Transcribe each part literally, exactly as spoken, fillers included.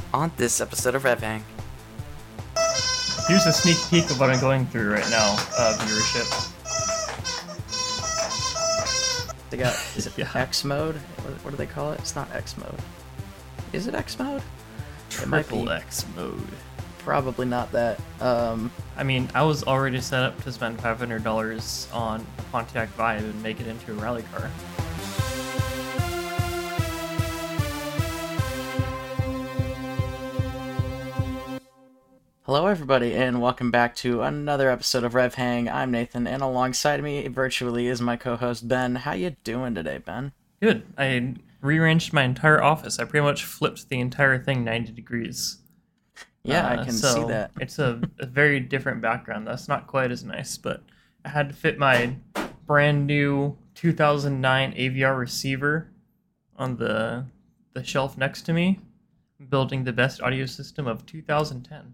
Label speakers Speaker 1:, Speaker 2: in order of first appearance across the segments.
Speaker 1: on this episode of Rev Hang.
Speaker 2: Here's a sneak peek of what I'm going through right now, uh, viewership.
Speaker 1: They got, is it
Speaker 2: Yeah.
Speaker 1: X mode? What, what do they call it? It's not X mode. Is it X mode? It might
Speaker 2: Triple
Speaker 1: be.
Speaker 2: X mode.
Speaker 1: Probably not that. Um,
Speaker 2: I mean, I was already set up to spend five hundred dollars on a Pontiac Vibe and make it into a rally car.
Speaker 1: hello, everybody, and welcome back to another episode of Rev Hang. I'm Nathan, and alongside me virtually is my co-host Ben. How you doing today, Ben?
Speaker 2: Good. I rearranged my entire office. I pretty much flipped the entire thing ninety degrees.
Speaker 1: Yeah, I
Speaker 2: Uh,
Speaker 1: can
Speaker 2: so
Speaker 1: see that.
Speaker 2: It's a, a very different background. That's not quite as nice, but I had to fit my brand new two thousand nine A V R receiver on the the shelf next to me, building the best audio system of two thousand ten.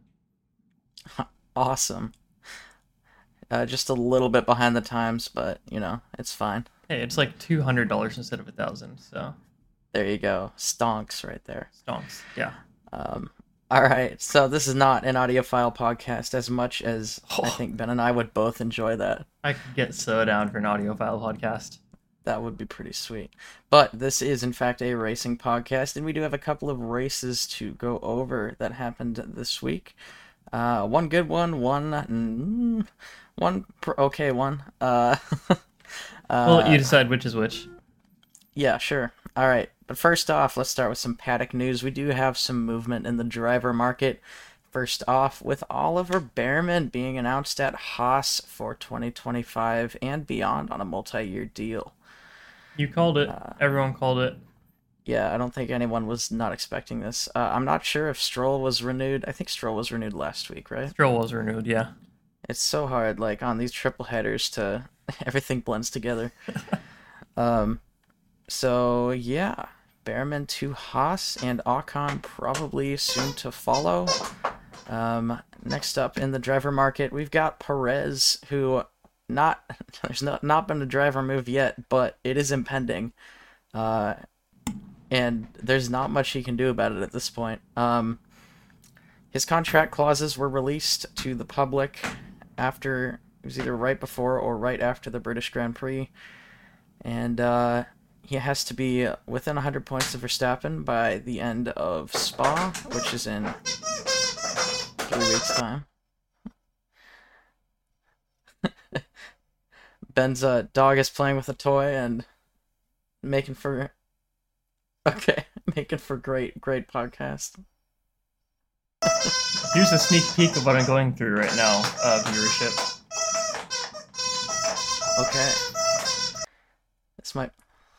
Speaker 1: Awesome. Uh, just a little bit behind the times, but, you know, it's fine.
Speaker 2: Hey, it's like two hundred dollars instead of a thousand, so
Speaker 1: There you go. Stonks right there.
Speaker 2: stonks. Yeah.
Speaker 1: Um, all right, so this is not an audiophile podcast as much as I
Speaker 2: Oh.
Speaker 1: think Ben and I would both enjoy that.
Speaker 2: I could get so down for an audiophile podcast.
Speaker 1: That would be pretty sweet. But this is, in fact, a racing podcast, and we do have a couple of races to go over that happened this week. Uh, one good one, one, mm, one pr- okay one. Uh,
Speaker 2: Well,
Speaker 1: uh,
Speaker 2: you decide which is which.
Speaker 1: Yeah, sure. All right. But first off, let's start with some paddock news. We do have some movement in the driver market. First off, with Oliver Behrman being announced at Haas for twenty twenty-five and beyond on a multi-year deal.
Speaker 2: You called it.
Speaker 1: Uh,
Speaker 2: Everyone called it.
Speaker 1: Yeah, I don't think anyone was not expecting this. Uh, I'm not sure if Stroll was renewed. I think Stroll was renewed last week, right?
Speaker 2: Stroll was renewed, yeah.
Speaker 1: It's so hard, like, on these triple headers to... everything blends together. um, so, yeah. Behrman to Haas and Ocon probably soon to follow. Um, next up in the driver market, we've got Perez, who not... there's not, not been a driver move yet, but it is impending. Uh, and there's not much he can do about it at this point. Um, his contract clauses were released to the public after... it was either right before or right after the British Grand Prix. And uh, he has to be within one hundred points of Verstappen by the end of Spa, which is in three weeks' time. Ben's uh, dog is playing with a toy and making for... Okay, making for great, great podcast.
Speaker 2: Here's a sneak peek of what I'm going through right now, uh, viewership.
Speaker 1: Okay. This might...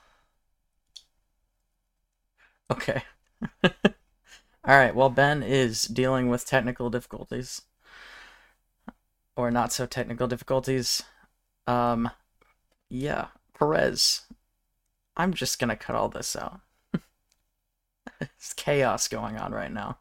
Speaker 1: Okay. Alright, well, Ben is dealing with technical difficulties. Or not so technical difficulties. Um, yeah. Perez. I'm just gonna cut all this out. It's chaos going on right now.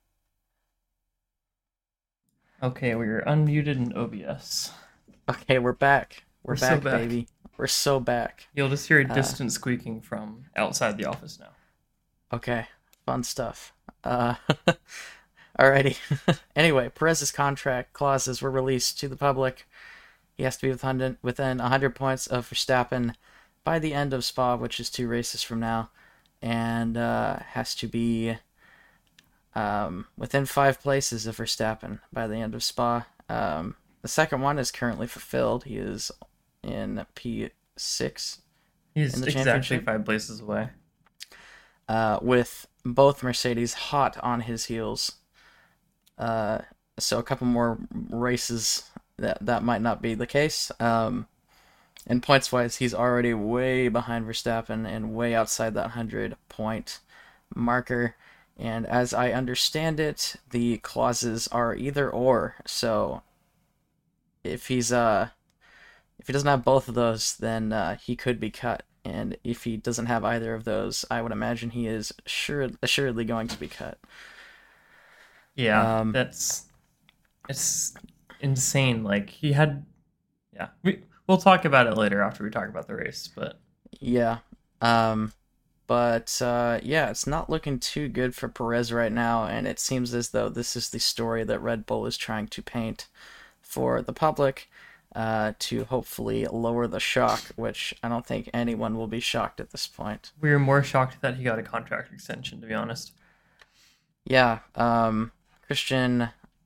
Speaker 2: Okay, we're unmuted in O B S.
Speaker 1: Okay, we're back. We're,
Speaker 2: We're so
Speaker 1: back,
Speaker 2: back.
Speaker 1: baby. We're so back.
Speaker 2: You'll just hear a
Speaker 1: Uh,
Speaker 2: distant squeaking from outside the office now.
Speaker 1: Okay, fun stuff. Uh, alrighty. Anyway, Perez's contract clauses were released to the public. He has to be within within one hundred points of Verstappen by the end of Spa, which is two races from now, and uh, has to be um, within five places of Verstappen by the end of Spa. Um, the second one is currently fulfilled. He is in P six.
Speaker 2: He's
Speaker 1: in the
Speaker 2: exactly
Speaker 1: championship?
Speaker 2: five places away.
Speaker 1: Uh, with both Mercedes hot on his heels. Uh, so a couple more races that that might not be the case. Um, and points wise, he's already way behind Verstappen and way outside that one hundred point marker. And as I understand it, the clauses are either or. So if he's uh if he doesn't have both of those, then uh, he could be cut. And if he doesn't have either of those, I would imagine he is sure assuredly going to be cut.
Speaker 2: Yeah,
Speaker 1: Um,
Speaker 2: that's it's insane. Like he had, yeah. We we'll talk about it later after we talk about the race, but
Speaker 1: Yeah. Um, But uh, yeah, it's not looking too good for Perez right now, and it seems as though this is the story that Red Bull is trying to paint for the public uh, to hopefully lower the shock, which I don't think anyone will be shocked at this point.
Speaker 2: We were more shocked that he got a contract extension, to be honest.
Speaker 1: Yeah, um, Christian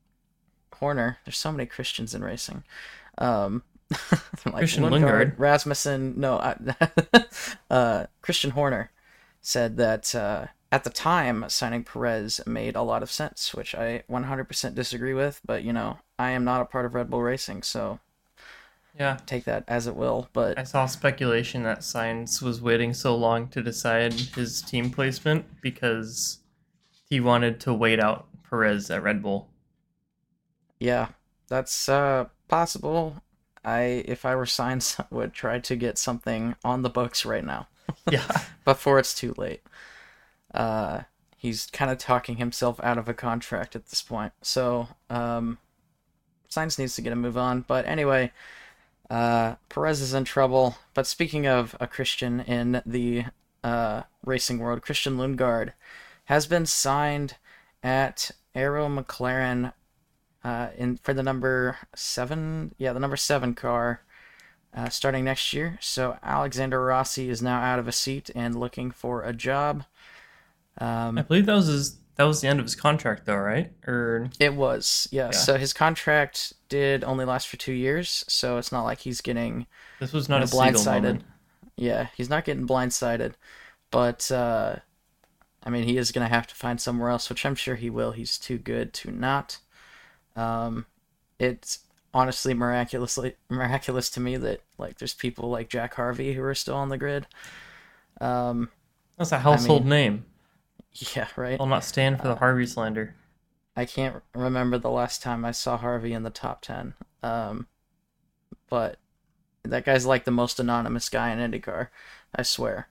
Speaker 1: Horner. There's so many Christians in racing. Um, like
Speaker 2: Christian
Speaker 1: Lundgaard,
Speaker 2: Lundgaard.
Speaker 1: Rasmussen. No, I, uh, Christian Horner said that uh, at the time signing Perez made a lot of sense, which I one hundred percent disagree with. But you know, I am not a part of Red Bull Racing, so
Speaker 2: Yeah.
Speaker 1: take that as it will. But
Speaker 2: I saw speculation that Sainz was waiting so long to decide his team placement because he wanted to wait out Perez at Red Bull.
Speaker 1: yeah, that's uh, possible. I, if I were Sainz, would try to get something on the books right now
Speaker 2: Yeah.
Speaker 1: before it's too late. Uh, he's kind of talking himself out of a contract at this point, so um, Sainz needs to get a move on. But anyway, uh, Perez is in trouble. But speaking of a Christian in the uh, racing world, Christian Lundgaard has been signed at Arrow McLaren uh, in for the number seven, yeah, the number seven car, uh, starting next year. So Alexander Rossi is now out of a seat and looking for a job. Um,
Speaker 2: I believe that was his, that was the end of his contract, though, right? Or
Speaker 1: it was, yeah.
Speaker 2: Yeah.
Speaker 1: So his contract did only last for two years, so it's not like he's getting
Speaker 2: this was not
Speaker 1: you
Speaker 2: a
Speaker 1: know,
Speaker 2: Siegel
Speaker 1: blindsided.
Speaker 2: moment.
Speaker 1: Yeah, he's not getting blindsided, but uh, I mean, he is gonna have to find somewhere else, which I'm sure he will. He's too good to not. Um, it's honestly miraculously miraculous to me that like there's people like Jack Harvey who are still on the grid. Um,
Speaker 2: That's a household
Speaker 1: mean-
Speaker 2: name.
Speaker 1: yeah, right.
Speaker 2: I'll not stand for the Harvey slander.
Speaker 1: I can't remember the last time I saw Harvey in the top ten. Um, but that guy's like the most anonymous guy in IndyCar, I swear.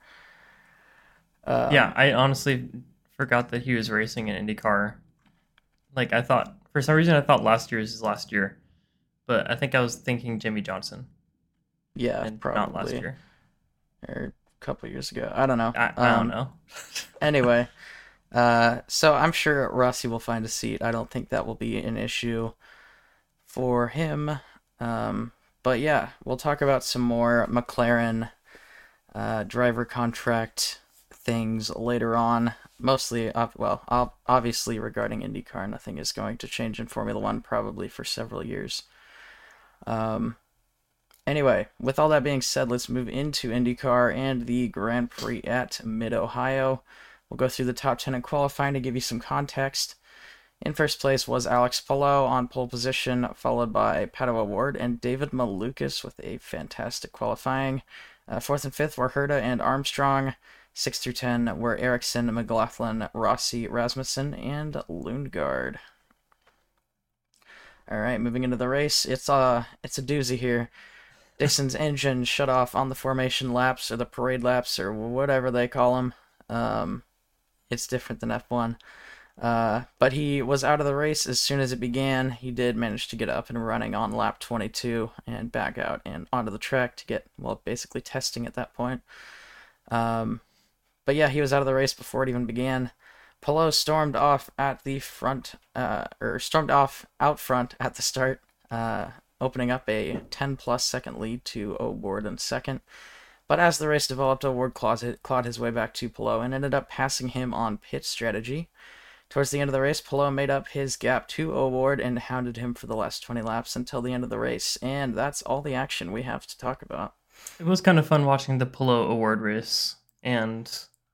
Speaker 1: Um,
Speaker 2: Yeah, I honestly forgot that he was racing in IndyCar. Like, I thought, for some reason, I thought last year was his last year. But I think I was thinking Jimmy Johnson
Speaker 1: yeah,
Speaker 2: and
Speaker 1: probably.
Speaker 2: not last year.
Speaker 1: Or a couple years ago. I don't know.
Speaker 2: I, I
Speaker 1: Um,
Speaker 2: don't know.
Speaker 1: Anyway, uh, so I'm sure Rossi will find a seat. I don't think that will be an issue for him. Um, but yeah, we'll talk about some more McLaren uh, driver contract things later on. Mostly, ob- well, ob- obviously regarding IndyCar, nothing is going to change in Formula One probably for several years. Um, Anyway, with all that being said, let's move into IndyCar and the Grand Prix at Mid-Ohio. We'll go through the top ten in qualifying to give you some context. In first place was Alex Palou on pole position, followed by Pato O'Ward and David Malukas with a fantastic qualifying. Uh, fourth and fifth were Herta and Armstrong. Six through ten were Ericsson, McLaughlin, Rossi, Rasmussen, and Lundgaard. All right, moving into the race, it's uh, it's a doozy here. Dixon's engine shut off on the formation laps or the parade laps or whatever they call them. Um, it's different than F one. Uh, but he was out of the race as soon as it began. He did manage to get up and running on lap twenty-two and back out and onto the track to get, well, basically testing at that point. Um, but yeah, he was out of the race before it even began. Palou stormed off at the front, uh, or stormed off out front at the start, uh, opening up a ten plus second lead to O'Ward in second. But as the race developed, O'Ward clawed, clawed his way back to Palou and ended up passing him on pit strategy. Towards the end of the race, Palou made up his gap to O'Ward and hounded him for the last twenty laps until the end of the race. And that's all the action we have to talk about.
Speaker 2: It was kind of fun watching the Palou Award race. And,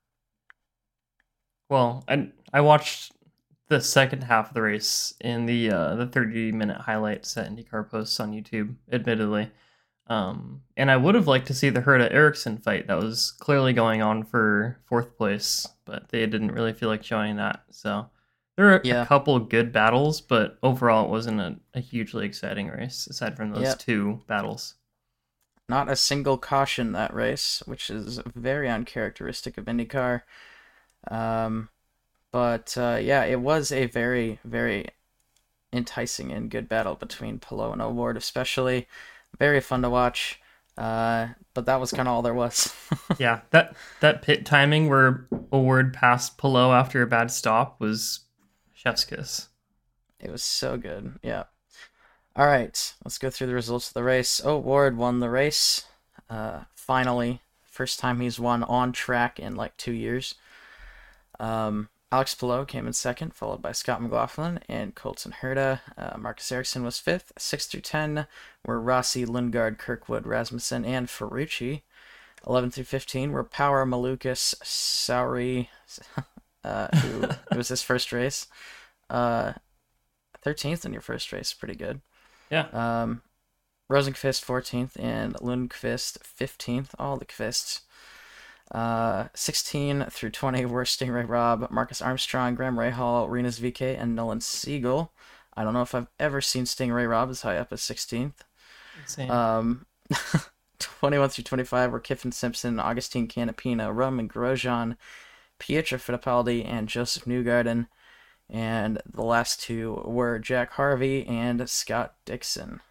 Speaker 2: well, I, I watched the second half of the race in the uh, the thirty minute highlights that IndyCar posts on YouTube, admittedly. Um, and I would have liked to see the Herta Ericsson fight that was clearly going on for fourth place, but they didn't really feel like showing that. So there were
Speaker 1: Yeah.
Speaker 2: a couple good battles, but overall it wasn't a, a hugely exciting race aside from those
Speaker 1: Yep.
Speaker 2: two battles.
Speaker 1: Not a single caution that race, which is very uncharacteristic of IndyCar. Um, but uh, yeah, it was a very, very enticing and good battle between Palou and O'Ward, especially. Very fun to watch. Uh, but that was kind of all there was.
Speaker 2: Yeah, that that pit timing where O'Ward passed Pillow after a bad stop was chef's kiss.
Speaker 1: It was so good. Yeah. All right, let's go through the results of the race. O'Ward won the race. Uh, finally, first time he's won on track in like two years. Um, Alex Palou came in second, followed by Scott McLaughlin and Colton Herta. Uh, Marcus Ericsson was fifth. Six through ten were Rossi, Lundgaard, Kirkwood, Rasmussen, and Ferrucci. Eleven through fifteen were Power, Malukas, Sauri, uh, who it was his first race. Uh, thirteenth in your first race, pretty good.
Speaker 2: Yeah.
Speaker 1: Um, Rosenqvist fourteenth and Lundqvist fifteenth. All the Qvists. Uh, sixteen through twenty were Stingray Robb, Marcus Armstrong, Graham Rahal, Renus V K, and Nolan Siegel. I don't know if I've ever seen Stingray Robb as high up as sixteenth.
Speaker 2: Insane.
Speaker 1: Um, twenty-one through twenty-five were Kiffin Simpson, Augustine Canapino, Roman Grosjean, Pietro Fittipaldi, and Joseph Newgarden. And the last two were Jack Harvey and Scott Dixon.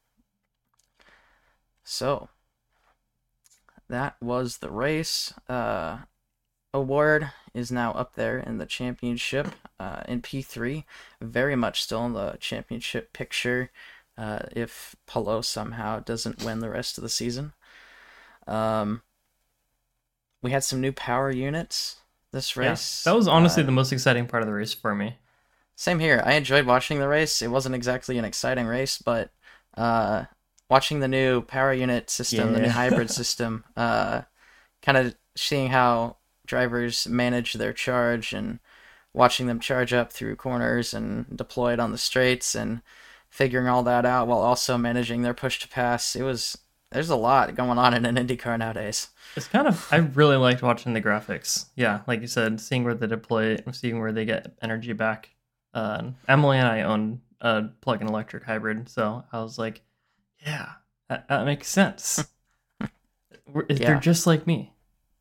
Speaker 1: So, that was the race. Uh, O'Ward is now up there in the championship uh, in P three. Very much still in the championship picture uh, if Palou somehow doesn't win the rest of the season. Um, we had some new power units this race.
Speaker 2: Yeah, that was honestly
Speaker 1: uh,
Speaker 2: the most exciting part of the race for me.
Speaker 1: Same here. I enjoyed watching the race. It wasn't exactly an exciting race, but uh, watching the new power unit system,
Speaker 2: yeah.
Speaker 1: the new hybrid system, uh, kind of seeing how drivers manage their charge and watching them charge up through corners and deploy it on the straights and figuring all that out while also managing their push to pass. It was there's a lot going on in an IndyCar nowadays.
Speaker 2: It's kind of, I really liked watching the graphics. Yeah, like you said, seeing where they deploy it, seeing where they get energy back. Uh, Emily and I own a plug-in electric hybrid, so I was like, yeah, that, that makes sense. We're,
Speaker 1: Yeah.
Speaker 2: They're just like me.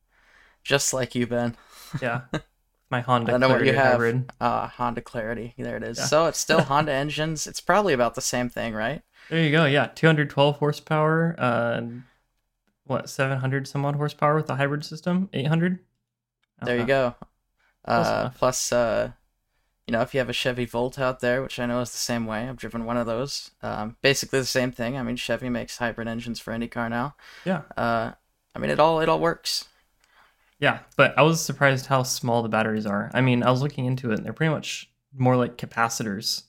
Speaker 1: Just like you, Ben.
Speaker 2: Yeah. My Honda
Speaker 1: I know what
Speaker 2: Clarity
Speaker 1: you have.
Speaker 2: hybrid.
Speaker 1: Uh, Honda Clarity. There it is.
Speaker 2: Yeah.
Speaker 1: So it's still Honda engines. It's probably about the same thing, right?
Speaker 2: There you go. Yeah, two hundred twelve horsepower. Uh, what, seven hundred some odd horsepower with the hybrid system? eight hundred?
Speaker 1: There you go.
Speaker 2: Close
Speaker 1: Uh,
Speaker 2: enough.
Speaker 1: plus, uh, you know, if you have a Chevy Volt out there, which I know is the same way, I've driven one of those. Um, basically the same thing. I mean, Chevy makes hybrid engines for IndyCar now.
Speaker 2: Yeah.
Speaker 1: Uh, I mean, it all it all works.
Speaker 2: Yeah, but I was surprised how small the batteries are. I mean, I was looking into it, and they're pretty much more like capacitors.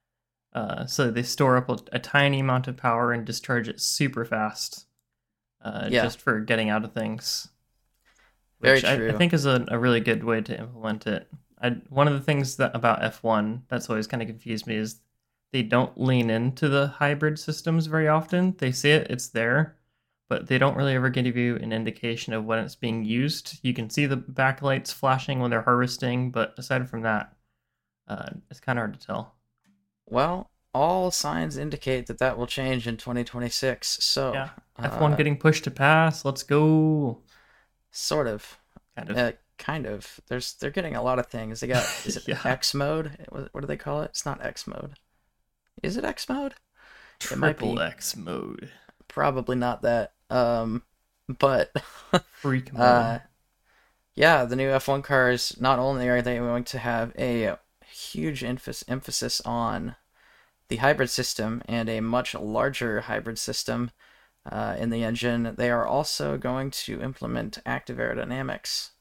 Speaker 2: Uh, so they store up a, a tiny amount of power and discharge it super fast, uh,
Speaker 1: Yeah.
Speaker 2: just for getting out of things.
Speaker 1: Very
Speaker 2: Which I,
Speaker 1: true.
Speaker 2: I think is a, a really good way to implement it. I, one of the things that about F one that's always kind of confused me is they don't lean into the hybrid systems very often. They say it, it's there, but they don't really ever give you an indication of when it's being used. You can see the backlights flashing when they're harvesting, but aside from that, uh, it's kind of hard to tell.
Speaker 1: Well, all signs indicate that that will change in twenty twenty-six. So,
Speaker 2: Yeah, F one
Speaker 1: uh,
Speaker 2: getting pushed to pass. Let's go.
Speaker 1: sort of.
Speaker 2: Kind of.
Speaker 1: Uh, kind of. There's they're getting a lot of things. They got is it
Speaker 2: Yeah.
Speaker 1: X mode? What, what do they call it? It's not X mode. Is it X mode? It might
Speaker 2: Triple
Speaker 1: be.
Speaker 2: X mode.
Speaker 1: Probably not that. Um, but
Speaker 2: Freak mode.
Speaker 1: uh, yeah, the new F one cars. Not only are they going to have a huge emphasis emphasis on the hybrid system and a much larger hybrid system uh, in the engine, they are also going to implement active aerodynamics.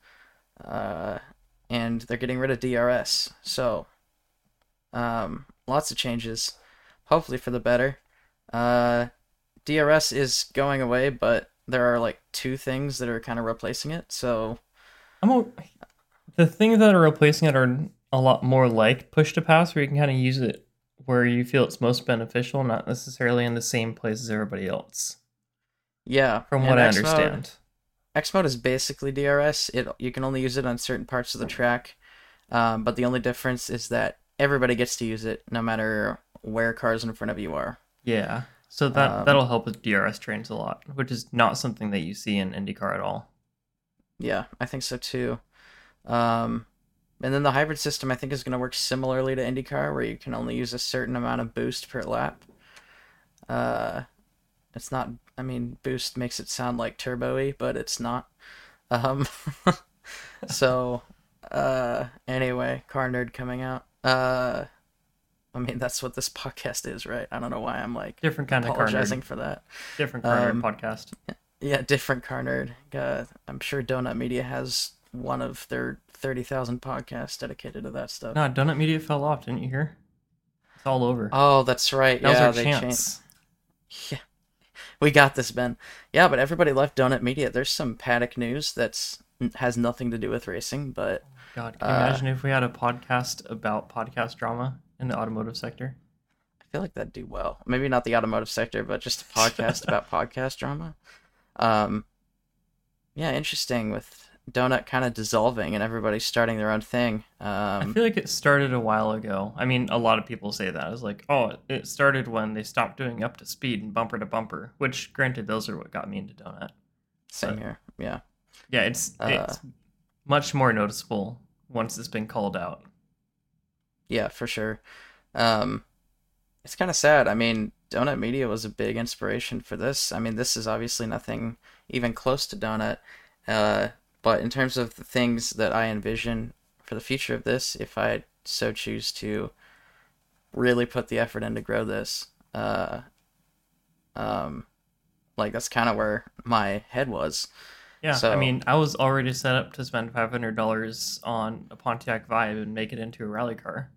Speaker 1: Uh, and they're getting rid of D R S. So, um, lots of changes, hopefully for the better. Uh, D R S is going away, but there are like two things that are kind of replacing it. So,
Speaker 2: I'm o- the things that are replacing it are a lot more like push to pass, where you can kind of use it where you feel it's most beneficial, not necessarily in the same place as everybody else.
Speaker 1: yeah,
Speaker 2: From
Speaker 1: and
Speaker 2: what I
Speaker 1: X mode-
Speaker 2: understand.
Speaker 1: X mode is basically D R S. It you can only use it on certain parts of the track, um, but the only difference is that everybody gets to use it, no matter where cars in front of you are.
Speaker 2: Yeah, so that
Speaker 1: Um,
Speaker 2: that'll help with D R S trains a lot, which is not something that you see in IndyCar at all.
Speaker 1: Yeah, I think so too. Um, and then the hybrid system, I think, is going to work similarly to IndyCar, where you can only use a certain amount of boost per lap. Uh, It's not. I mean, boost makes it sound like turbo-y, but it's not. Um, so, uh, anyway, car nerd coming out. Uh, I mean, that's what this podcast is, right? I don't know why I'm like
Speaker 2: Different kind of car
Speaker 1: apologizing
Speaker 2: nerd.
Speaker 1: for that.
Speaker 2: Different car nerd
Speaker 1: Um,
Speaker 2: podcast.
Speaker 1: yeah, different car nerd. Uh, I'm sure Donut Media has one of their thirty thousand podcasts dedicated to that stuff.
Speaker 2: No, Donut Media fell off, didn't you hear? It's all over.
Speaker 1: Oh, that's right.
Speaker 2: That was
Speaker 1: Yeah,
Speaker 2: our
Speaker 1: they changed.
Speaker 2: chance.
Speaker 1: Yeah, we got this, Ben. Yeah, but everybody left Donut Media. There's some paddock news that's has nothing to do with racing, but
Speaker 2: God, can you
Speaker 1: uh,
Speaker 2: imagine if we had a podcast about podcast drama in the automotive sector?
Speaker 1: I feel like that'd do well. Maybe not the automotive sector, but just a podcast about podcast drama. Um, yeah, interesting with Donut kind of dissolving and everybody starting their own thing.
Speaker 2: I
Speaker 1: Um,
Speaker 2: feel like it started a while ago. I mean, a lot of people say that. It's like, oh, it started when they stopped doing up to speed and bumper to bumper, which, granted, those are what got me into Donut.
Speaker 1: same
Speaker 2: But
Speaker 1: here. Yeah.
Speaker 2: yeah, it's
Speaker 1: Uh,
Speaker 2: it's much more noticeable once it's been called out.
Speaker 1: yeah, for sure. Um, it's kind of sad. I mean, Donut Media was a big inspiration for this. I mean, this is obviously nothing even close to Donut. Uh, but in terms of the things that I envision for the future of this, if I so choose to really put the effort in to grow this, uh, um, like that's kind of where my head was.
Speaker 2: Yeah, I
Speaker 1: So
Speaker 2: mean, I was already set up to spend five hundred dollars on a Pontiac Vibe and make it into a rally car.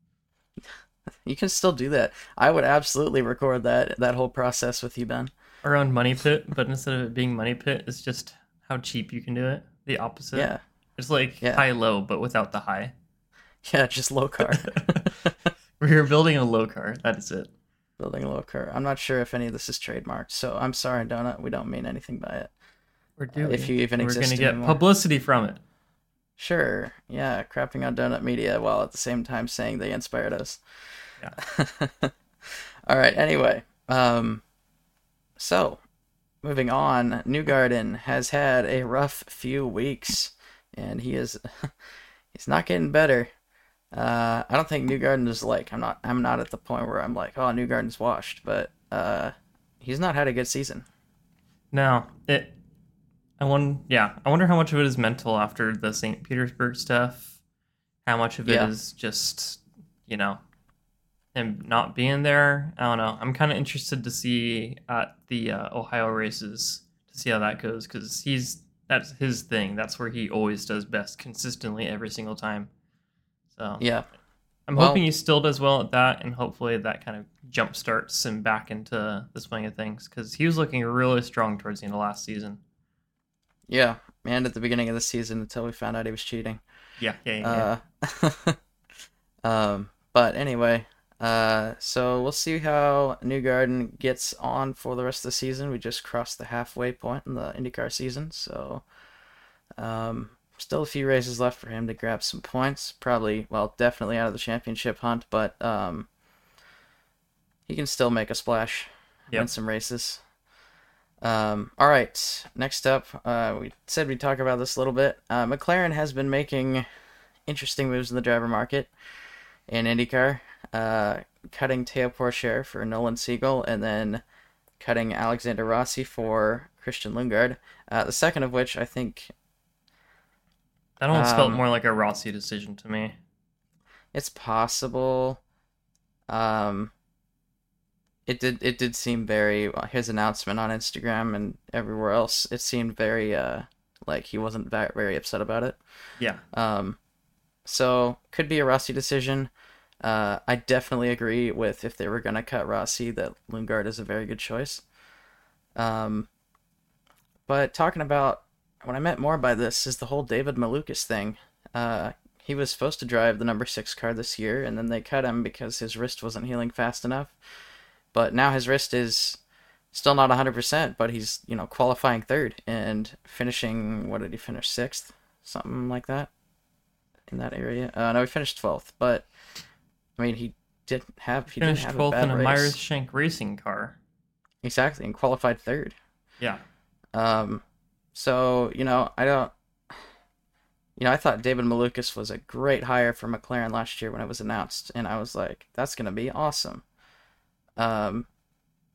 Speaker 1: you can still do that. I would absolutely record that that whole process with you, Ben.
Speaker 2: Around Money Pit, but instead of it being Money Pit, it's just how cheap you can do it. The opposite.
Speaker 1: Yeah,
Speaker 2: It's like
Speaker 1: yeah,
Speaker 2: high low, but without the high.
Speaker 1: yeah. Just low car.
Speaker 2: We're building a low car. That is it.
Speaker 1: Building a low car. I'm not sure if any of this is trademarked, so I'm sorry, Donut. We don't mean anything by it.
Speaker 2: Or
Speaker 1: Uh,
Speaker 2: do
Speaker 1: if
Speaker 2: we?
Speaker 1: you even
Speaker 2: We're
Speaker 1: exist
Speaker 2: gonna get
Speaker 1: anymore.
Speaker 2: publicity from it.
Speaker 1: Sure. Yeah, crapping on Donut Media while at the same time saying they inspired us.
Speaker 2: Yeah.
Speaker 1: All right. Anyway, um, so moving on, Newgarden has had a rough few weeks, and he is he's not getting better. Uh, I don't think Newgarden is like I'm not I'm not at the point where I'm like, oh, Newgarden's washed, but uh, he's not had a good season.
Speaker 2: Now it. I wonder. Yeah, I wonder how much of it is mental after the Saint Petersburg stuff. How much of it
Speaker 1: Yeah.
Speaker 2: is just, you know, him not being there. I don't know. I'm kind of interested to see at the uh, Ohio races to see how that goes because he's that's his thing. That's where he always does best consistently every single time. So
Speaker 1: Yeah.
Speaker 2: I'm
Speaker 1: Well,
Speaker 2: hoping he still does well at that, and hopefully that kind of jump starts him back into the swing of things because he was looking really strong towards the end of last season.
Speaker 1: yeah, and at the beginning of the season until we found out he was cheating.
Speaker 2: Yeah, yeah, yeah. yeah.
Speaker 1: Uh, um, but anyway, uh, so we'll see how Newgarden gets on for the rest of the season. We just crossed the halfway point in the IndyCar season, so um, still a few races left for him to grab some points. Probably, well, definitely out of the championship hunt, but um, he can still make a splash, win
Speaker 2: Yep.
Speaker 1: some races. Um, all right, next up, uh, we said we'd talk about this a little bit. Uh, McLaren has been making interesting moves in the driver market in IndyCar, uh, cutting Teo Pourchaire for Nolan Siegel, and then cutting Alexander Rossi for Christian Lundgaard. Uh, the second of which I think
Speaker 2: That almost felt
Speaker 1: um,
Speaker 2: more like a Rossi decision to me.
Speaker 1: it's possible. Um, it did it did seem very his announcement on Instagram and everywhere else. It seemed very uh like he wasn't very, very upset about it.
Speaker 2: Yeah.
Speaker 1: Um, so could be a Rossi decision. Uh, I definitely agree with if they were gonna cut Rossi that Lundgaard is a very good choice. Um, but talking about what I meant more by this is the whole David Malukas thing. Uh, he was supposed to drive the number six car this year, and then they cut him because his wrist wasn't healing fast enough. But now his wrist is still not one hundred percent, but he's, you know, qualifying third and finishing, what did he finish, sixth? Something like that in that area. Uh, no, he finished twelfth, but, I mean, he didn't have, he didn't
Speaker 2: Finished
Speaker 1: have a
Speaker 2: twelfth
Speaker 1: bad
Speaker 2: in a
Speaker 1: race.
Speaker 2: Myers Shank racing car.
Speaker 1: Exactly, and qualified third.
Speaker 2: Yeah.
Speaker 1: Um, so, you know, I don't, you know, I thought David Malukas was a great hire for McLaren last year when it was announced, and I was like, that's going to be awesome. Um,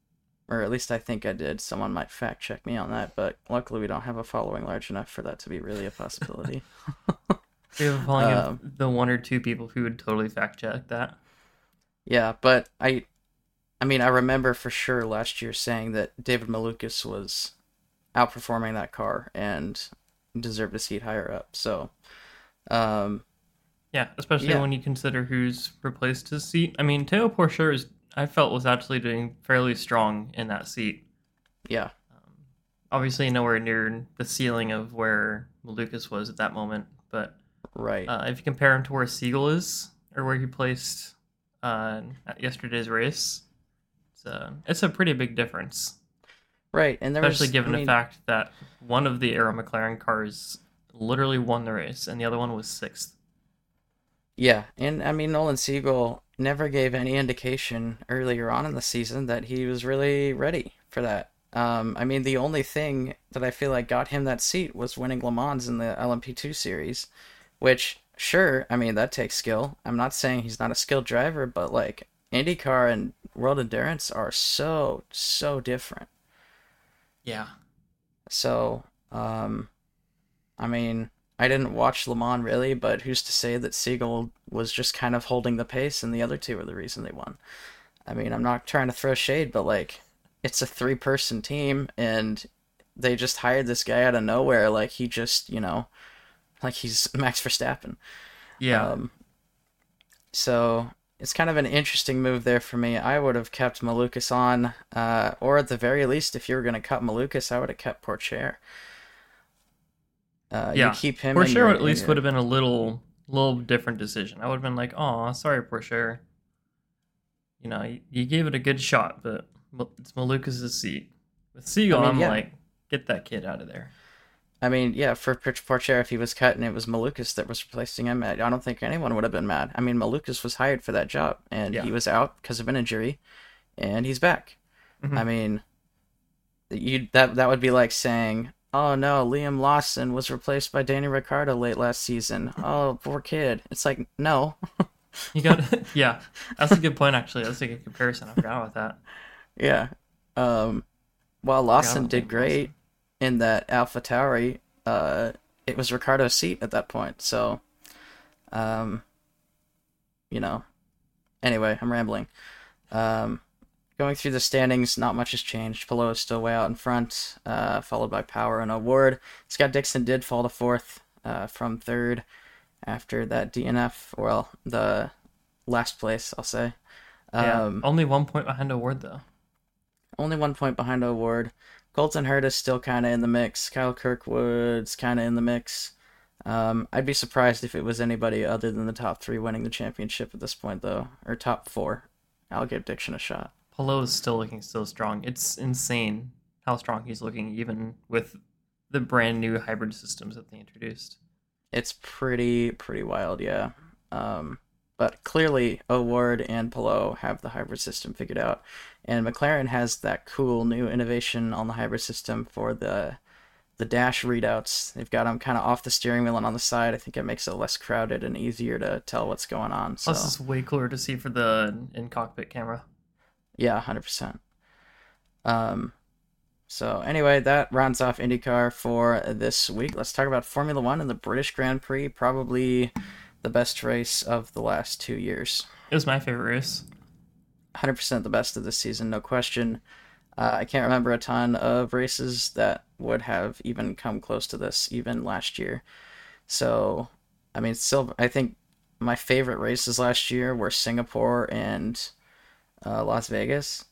Speaker 1: or at least I think I did. Someone might fact check me on that, but luckily we don't have a following large enough for that to be really a possibility.
Speaker 2: We have a following of
Speaker 1: um,
Speaker 2: the one or two people who would totally fact check that.
Speaker 1: yeah, but I, I mean, I remember for sure last year saying that David Malukas was outperforming that car and deserved a seat higher up. So, um,
Speaker 2: Yeah, especially
Speaker 1: yeah,
Speaker 2: when you consider who's replaced his seat. I mean, Teo Porcher is, I felt, was actually doing fairly strong in that seat.
Speaker 1: yeah,
Speaker 2: Um, Obviously, nowhere near the ceiling of where Malukas was at that moment. But
Speaker 1: right,
Speaker 2: uh, if you compare him to where Siegel is, or where he placed uh, at yesterday's race, it's a, it's a pretty big difference.
Speaker 1: right. And there
Speaker 2: Especially
Speaker 1: was, I
Speaker 2: given the
Speaker 1: mean,
Speaker 2: fact that one of the Aero McLaren cars literally won the race, and the other one was sixth.
Speaker 1: yeah, and I mean, Nolan Siegel never gave any indication earlier on in the season that he was really ready for that. Um, I mean, the only thing that I feel like got him that seat was winning Le Mans in the L M P two series, which, sure, I mean, that takes skill. I'm not saying he's not a skilled driver, but like IndyCar and World Endurance are so, so different.
Speaker 2: Yeah.
Speaker 1: So, um, I mean, I didn't watch Le Mans really, but who's to say that Siegel was just kind of holding the pace and the other two were the reason they won? I mean, I'm not trying to throw shade, but like, it's a three person team and they just hired this guy out of nowhere. Like, he just, you know, like he's Max Verstappen.
Speaker 2: Yeah.
Speaker 1: Um, so it's kind of an interesting move there for me. I would have kept Malukas on, uh, or at the very least, if you were going to cut Malukas, I would have kept Porcher. Uh, you
Speaker 2: Yeah.
Speaker 1: keep him in
Speaker 2: Porcher
Speaker 1: your
Speaker 2: at
Speaker 1: in
Speaker 2: least would
Speaker 1: your
Speaker 2: have been a little little different decision. I would have been like, oh, sorry, Porcher. You know, you, you gave it a good shot, but it's Malukas' seat. With
Speaker 1: I
Speaker 2: Siegel,
Speaker 1: mean,
Speaker 2: I'm
Speaker 1: yeah.
Speaker 2: like, get that kid out of there.
Speaker 1: I mean, yeah, for Porcher, if he was cut and it was Malukas that was replacing him, I don't think anyone would have been mad. I mean, Malukas was hired for that job, and
Speaker 2: Yeah.
Speaker 1: he was out because of an injury, and he's back.
Speaker 2: Hmm.
Speaker 1: I mean, you that that would be like saying, "Oh no, Liam Lawson was replaced by Danny Ricciardo late last season. Oh, poor kid." It's like, no,
Speaker 2: You got, yeah, that's a good point, actually. That's a good comparison. I forgot about that.
Speaker 1: yeah. Um, while
Speaker 2: I forgot
Speaker 1: Lawson
Speaker 2: about
Speaker 1: did
Speaker 2: Liam
Speaker 1: great
Speaker 2: Lawson.
Speaker 1: in that AlphaTauri, uh, it was Ricciardo's seat at that point. So, um, you know. Anyway, I'm rambling. Um, Going through the standings, not much has changed. Palou is still way out in front, uh, followed by Power and O'Ward. Scott Dixon did fall to fourth uh, from third after that D N F. Well, the last place, I'll say.
Speaker 2: Yeah.
Speaker 1: Um,
Speaker 2: Only one point behind Award, though.
Speaker 1: Only one point behind O'Ward. Colton Hurd is still kind of in the mix. Kyle Kirkwood's kind of in the mix. Um, I'd be surprised if it was anybody other than the top three winning the championship at this point, though, or top four. I'll give Dixon a shot.
Speaker 2: Polo is still looking so strong. It's insane how strong he's looking, even with the brand new hybrid systems that they introduced.
Speaker 1: It's pretty pretty wild, yeah. Um, but clearly, O'Ward and Palou have the hybrid system figured out, and McLaren has that cool new innovation on the hybrid system for the the dash readouts. They've got them kind of off the steering wheel and on the side. I think it makes it less crowded and easier to tell what's going on. So
Speaker 2: Plus, it's way cooler to see for the in cockpit camera.
Speaker 1: yeah, one hundred percent. Um, so anyway, that rounds off IndyCar for this week. Let's talk about Formula One and the British Grand Prix. Probably the best race of the last two years.
Speaker 2: It was my favorite race.
Speaker 1: one hundred percent the best of this season, no question. Uh, I can't remember a ton of races that would have even come close to this, even last year. So, I mean, still, I think my favorite races last year were Singapore and uh, Las Vegas,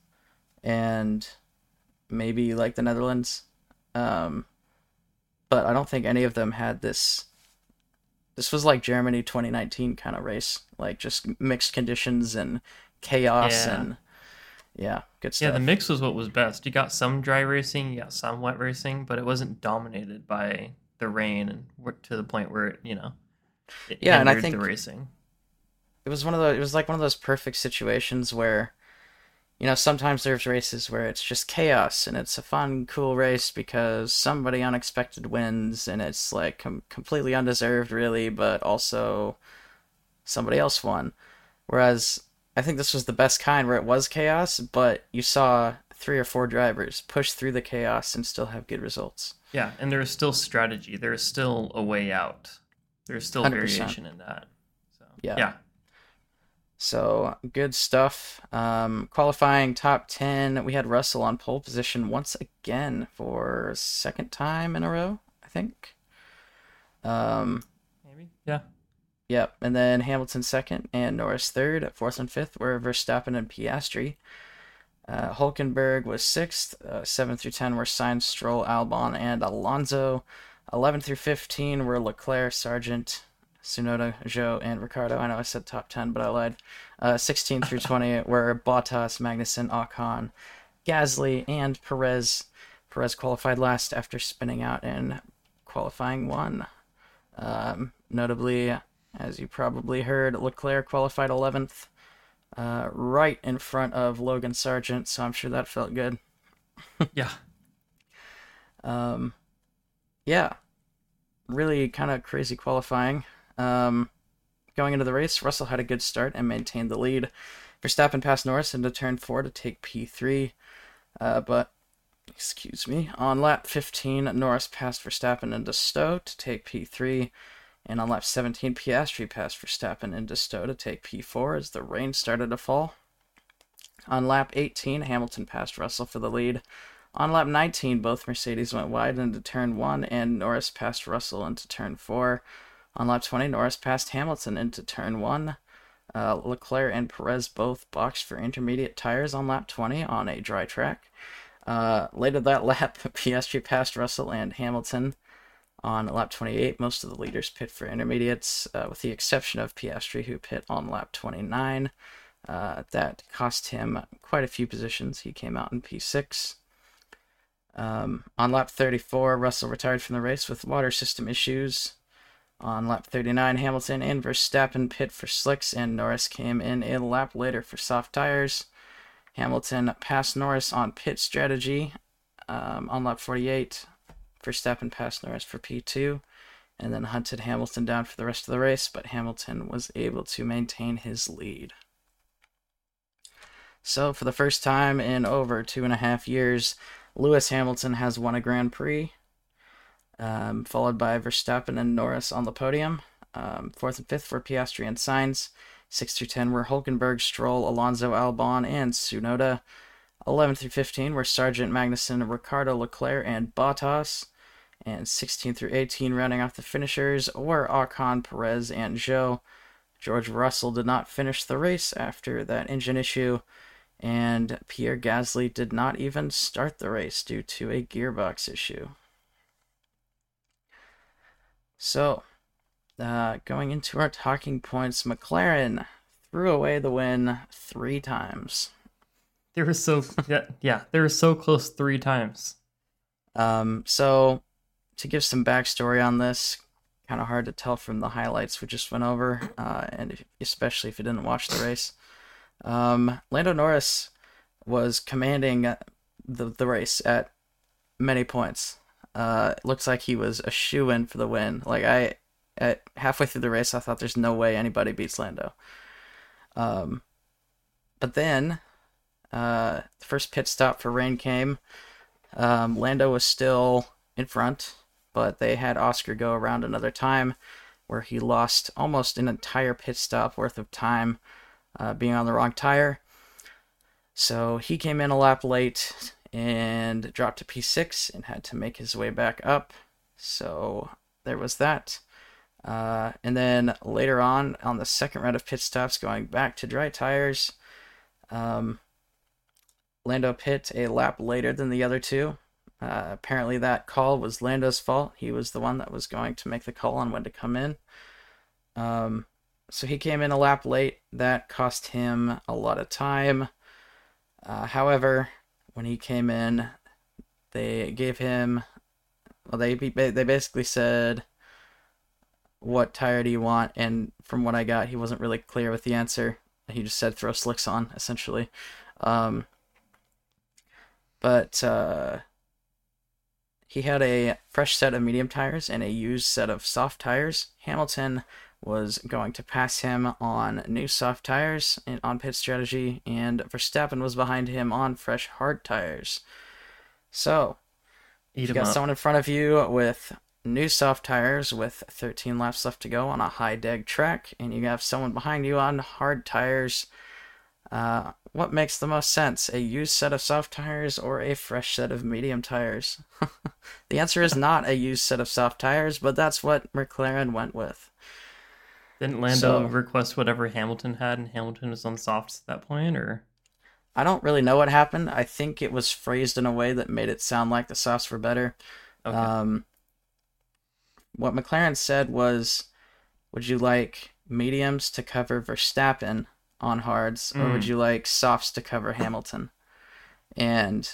Speaker 1: and maybe like the Netherlands. Um, but I don't think any of them had this. This was like Germany twenty nineteen kind of race, like just mixed conditions and chaos
Speaker 2: Yeah.
Speaker 1: and yeah, good
Speaker 2: Yeah,
Speaker 1: stuff.
Speaker 2: the mix was what was best. You got some dry racing, you got some wet racing, but it wasn't dominated by the rain and wh- to the point where it, you know, it
Speaker 1: Yeah, and I
Speaker 2: hindered the
Speaker 1: think
Speaker 2: racing.
Speaker 1: it was one of the it was like one of those perfect situations where you know sometimes there's races where it's just chaos and it's a fun cool race because somebody unexpected wins and it's like com- completely undeserved really, but also somebody else won. Whereas I think this was the best kind where it was chaos, but you saw three or four drivers push through the chaos and still have good results.
Speaker 2: Yeah, and there is still strategy. There is still a way out. There's still
Speaker 1: one hundred percent.
Speaker 2: variation in that. So
Speaker 1: Yeah.
Speaker 2: yeah.
Speaker 1: So good stuff. Um, qualifying top ten, we had Russell on pole position once again for second time in a row, I think. Um,
Speaker 2: Maybe. Yeah.
Speaker 1: Yep, and then Hamilton second and Norris third. Fourth and fifth were Verstappen and Piastri. Uh, Hulkenberg was sixth. Uh, seven through ten were Sainz, Stroll, Albon, and Alonso. eleven through fifteen were Leclerc, Sargent, Tsunoda, Zhou, and Ricciardo. I know I said top ten, but I lied. Uh, sixteen through twenty were Bottas, Magnussen, Ocon, Gasly, and Perez. Perez qualified last after spinning out in qualifying one. Um, notably, as you probably heard, Leclerc qualified eleventh, uh, right in front of Logan Sargent, so I'm sure that felt good.
Speaker 2: Yeah.
Speaker 1: Um, yeah, really kind of crazy qualifying. Um, going into the race, Russell had a good start and maintained the lead. Verstappen passed Norris into turn four to take P three, uh, but, excuse me, on lap fifteen, Norris passed Verstappen into Stowe to take P three, and on lap seventeen, Piastri passed Verstappen into Stowe to take P four as the rain started to fall. On lap eighteen, Hamilton passed Russell for the lead. On lap nineteen, both Mercedes went wide into turn one, and Norris passed Russell into turn four. On lap twenty, Norris passed Hamilton into turn one. Uh, Leclerc and Perez both boxed for intermediate tires on lap twenty on a dry track. Uh, later that lap, Piastri passed Russell and Hamilton. On lap twenty-eight, most of the leaders pit for intermediates, uh, with the exception of Piastri, who pit on lap twenty-nine. Uh, that cost him quite a few positions. He came out in P six. Um, on lap thirty-four, Russell retired from the race with water system issues. On lap thirty-nine, Hamilton and Verstappen pit for slicks, and Norris came in a lap later for soft tires. Hamilton passed Norris on pit strategy. Um, on lap forty-eight, Verstappen passed Norris for P two, and then hunted Hamilton down for the rest of the race, but Hamilton was able to maintain his lead. So, for the first time in over two and a half years, Lewis Hamilton has won a Grand Prix, um, followed by Verstappen and Norris on the podium. Um, fourth and fifth were Piastri and Sainz. Six through ten were Hulkenberg, Stroll, Alonso, Albon, and Tsunoda. eleven through fifteen were Sargent, Magnussen, Ricciardo, Leclerc, and Bottas. And sixteen through eighteen, rounding off the finishers, were Ocon, Perez, and Zhou. George Russell did not finish the race after that engine issue, and Pierre Gasly did not even start the race due to a gearbox issue. So, uh, going into our talking points, McLaren threw away the win three times.
Speaker 2: They were so yeah, yeah, they were so close three times.
Speaker 1: Um, so to give some backstory on this, kind of hard to tell from the highlights we just went over, uh, and if, especially if you didn't watch the race. Um, Lando Norris was commanding the the race at many points. Uh, it looks like he was a shoo-in for the win. Like I, at halfway through the race, I thought there's no way anybody beats Lando. Um, but then, uh, the first pit stop for rain came. Um, Lando was still in front, but they had Oscar go around another time, where he lost almost an entire pit stop worth of time, uh, being on the wrong tire. So he came in a lap late and dropped to P six and had to make his way back up. So there was that. Uh, and then later on, on the second round of pit stops, going back to dry tires, um, Lando pit a lap later than the other two. Uh, apparently that call was Lando's fault. He was the one that was going to make the call on when to come in. Um, so he came in a lap late. That cost him a lot of time. Uh, however, when he came in, they gave him, well, they they basically said, what tire do you want? And from what I got, he wasn't really clear with the answer. He just said throw slicks on, essentially. Um, but uh, he had a fresh set of medium tires and a used set of soft tires. Hamilton was going to pass him on new soft tires and on pit strategy, and Verstappen was behind him on fresh hard tires. So,
Speaker 2: Eat
Speaker 1: you
Speaker 2: 'em
Speaker 1: got
Speaker 2: up.
Speaker 1: someone in front of you with new soft tires with thirteen laps left to go on a high deg track, and you have someone behind you on hard tires. Uh, what makes the most sense, a used set of soft tires or a fresh set of medium tires? The answer is not a used set of soft tires, but that's what McLaren went with.
Speaker 2: Didn't Lando
Speaker 1: So,
Speaker 2: request whatever Hamilton had, and Hamilton was on softs at that point, or?
Speaker 1: I don't really know what happened. I think it was phrased in a way that made it sound like the softs were better.
Speaker 2: Okay.
Speaker 1: Um, what McLaren said was, would you like mediums to cover Verstappen on hards, or would
Speaker 2: Mm.
Speaker 1: you like softs to cover Hamilton? And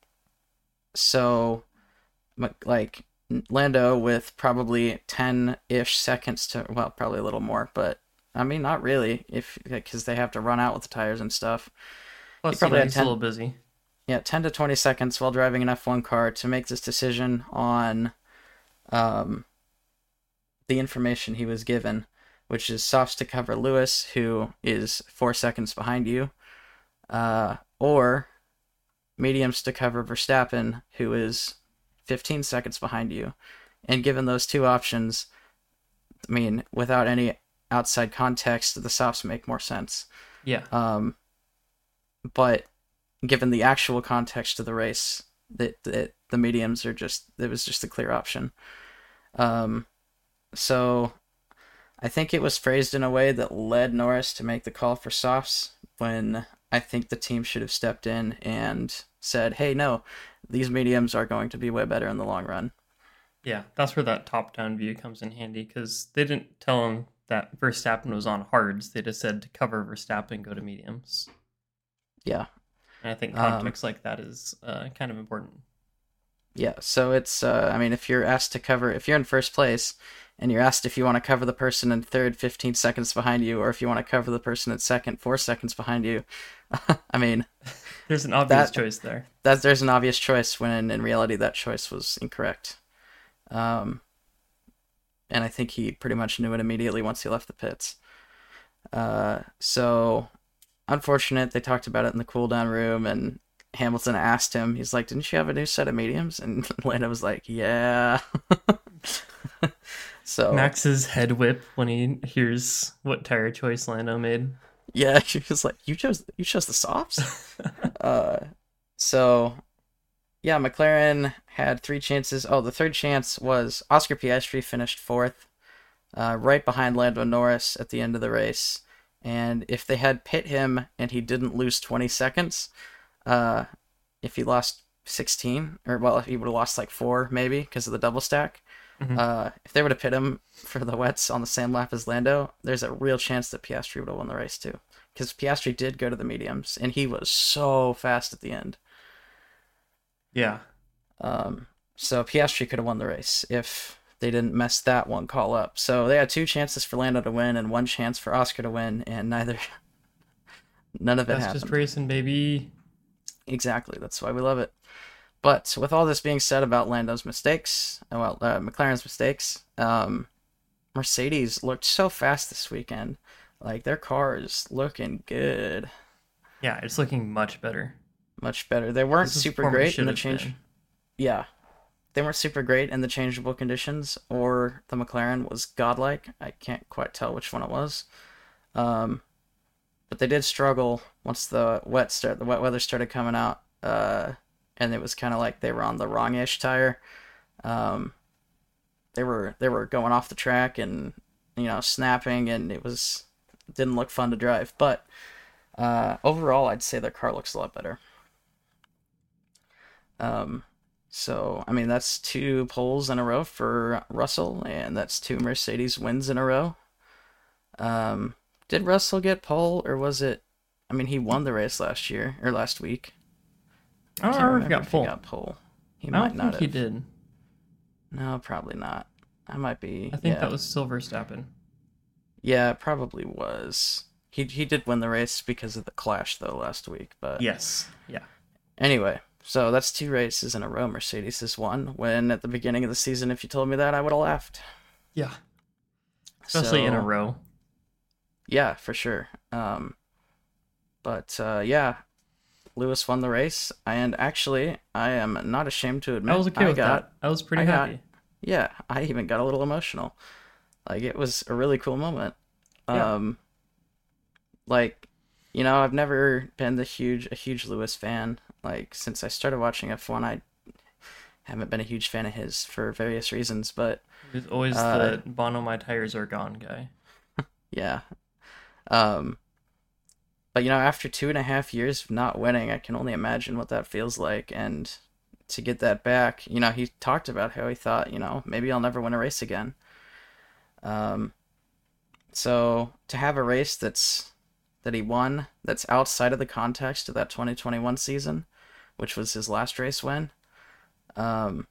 Speaker 1: so, Mc- like, Lando with probably ten-ish seconds to, well, probably a little more, but I mean, not really, if because they have to run out with the tires and stuff. He
Speaker 2: Plus, you
Speaker 1: probably
Speaker 2: know,
Speaker 1: had
Speaker 2: he's a
Speaker 1: ten,
Speaker 2: little busy.
Speaker 1: yeah, ten to twenty seconds while driving an F one car to make this decision on um, the information he was given, which is softs to cover Lewis, who is four seconds behind you, uh, or mediums to cover Verstappen, who is fifteen seconds behind you. And given those two options, I mean, without any outside context, the softs make more sense.
Speaker 2: Yeah.
Speaker 1: Um, but given the actual context of the race, that the, the mediums are just, it was just a clear option. Um, so I think it was phrased in a way that led Norris to make the call for softs, when I think the team should have stepped in and said, hey, no, these mediums are going to be way better in the long run.
Speaker 2: Yeah, that's where that top-down view comes in handy, because they didn't tell him that Verstappen was on hards. They just said to cover Verstappen, go to mediums.
Speaker 1: Yeah.
Speaker 2: And I think
Speaker 1: Um,
Speaker 2: context like that is uh, kind of important.
Speaker 1: Yeah, so it's, uh, I mean, if you're asked to cover, if you're in first place and you're asked if you want to cover the person in third fifteen seconds behind you, or if you want to cover the person in second four seconds behind you, I mean,
Speaker 2: There's an obvious
Speaker 1: that-
Speaker 2: choice there.
Speaker 1: that there's an obvious choice when in reality that choice was incorrect. Um, and I think he pretty much knew it immediately once he left the pits. Uh, so, unfortunate, they talked about it in the cool down room, and Hamilton asked him, he's like, didn't you have a new set of mediums? And Lando was like, yeah. So
Speaker 2: Max's head whip when he hears what tire choice Lando made.
Speaker 1: yeah, he was like, you chose you chose the softs? uh, so yeah, McLaren had three chances. Oh, the third chance was Oscar Piastri finished fourth, uh, right behind Lando Norris at the end of the race. And if they had pit him and he didn't lose twenty seconds, uh, if he lost sixteen, or well, if he would have lost like four maybe because of the double stack,
Speaker 2: Mhm.
Speaker 1: uh, if they would have pit him for the wets on the same lap as Lando, there's a real chance that Piastri would have won the race too. Because Piastri did go to the mediums, and he was so fast at the end.
Speaker 2: Yeah.
Speaker 1: Um, so Piastri could have won the race if they didn't mess that one call up. So they had two chances for Lando to win and one chance for Oscar to win, and neither, none of it
Speaker 2: That's
Speaker 1: happened.
Speaker 2: just racing, baby.
Speaker 1: Exactly, that's why we love it. But with all this being said about Lando's mistakes, well, uh, McLaren's mistakes, um, Mercedes looked so fast this weekend. Like, their car is looking good.
Speaker 2: Yeah, it's looking much better.
Speaker 1: Much better. They weren't
Speaker 2: This is
Speaker 1: super
Speaker 2: where we
Speaker 1: great in
Speaker 2: should
Speaker 1: the
Speaker 2: have
Speaker 1: change.
Speaker 2: been.
Speaker 1: Yeah. They weren't super great in the changeable conditions, or the McLaren was godlike. I can't quite tell which one it was. Um, but they did struggle once the wet start, the wet weather started coming out, uh, and it was kind of like they were on the wrong-ish tire. Um, they were they were going off the track and you know snapping, and it was didn't look fun to drive. But uh, overall, I'd say their car looks a lot better. Um, so I mean that's two poles in a row for Russell, and that's two Mercedes wins in a row. Um, did Russell get pole, or was it? I mean, he won the race last year or last week.
Speaker 2: I don't
Speaker 1: Can't
Speaker 2: remember if he
Speaker 1: remember
Speaker 2: got
Speaker 1: if
Speaker 2: pole.
Speaker 1: he got pole. He
Speaker 2: I
Speaker 1: might
Speaker 2: don't
Speaker 1: not
Speaker 2: think he
Speaker 1: have.
Speaker 2: did.
Speaker 1: No, probably not. I might be.
Speaker 2: I think
Speaker 1: yeah.
Speaker 2: that was Silver Verstappen.
Speaker 1: Yeah, it probably was. He he did win the race because of the clash though last week, but
Speaker 2: Yes. Yeah.
Speaker 1: anyway, so that's two races in a row Mercedes has won, when at the beginning of the season if you told me that I would have laughed.
Speaker 2: Yeah. especially in a
Speaker 1: So
Speaker 2: row.
Speaker 1: yeah, for sure. Um, but uh, yeah, Lewis won the race, and actually, I am not ashamed to
Speaker 2: I
Speaker 1: admit
Speaker 2: was okay
Speaker 1: I
Speaker 2: with
Speaker 1: got,
Speaker 2: that. I was pretty
Speaker 1: I got,
Speaker 2: happy.
Speaker 1: yeah, I even got a little emotional. Like it was a really cool moment.
Speaker 2: Yeah,
Speaker 1: Um, like, you know, I've never been the huge a huge Lewis fan. Like since I started watching F one, I haven't been a huge fan of his for various reasons. But
Speaker 2: he was always
Speaker 1: uh,
Speaker 2: the Bono my tires are gone guy.
Speaker 1: yeah. Um, but you know, after two and a half years of not winning, I can only imagine what that feels like. And to get that back, you know, he talked about how he thought, you know, maybe I'll never win a race again. Um, so to have a race that's that he won that's outside of the context of that twenty twenty-one season, which was his last race win. Um,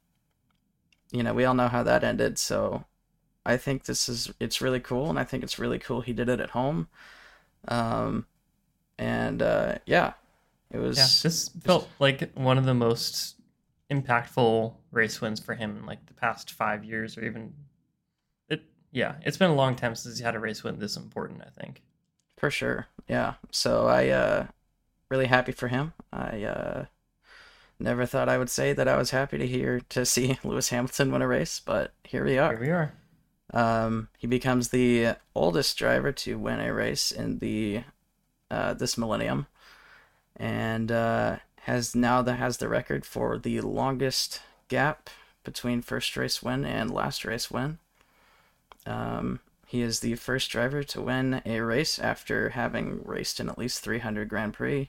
Speaker 1: you know, we all know how that ended, so I think this is it's really cool, and I think it's really cool he did it at home. Um, and uh, yeah, it
Speaker 2: Yeah,
Speaker 1: was,
Speaker 2: this
Speaker 1: it was
Speaker 2: felt like one of the most impactful race wins for him in like the past five years, or even it. Yeah, it's been a long time since he had a race win this important. I think.
Speaker 1: for sure. Yeah, so I uh, really happy for him. I uh, never thought I would say that I was happy to hear to see Lewis Hamilton win a race, but here we
Speaker 2: Here
Speaker 1: are.
Speaker 2: we are.
Speaker 1: Um, he becomes the oldest driver to win a race in the uh, this millennium, and uh, has now that has the record for the longest gap between first race win and last race win. Um, he is the first driver to win a race after having raced in at least three hundred Grand Prix.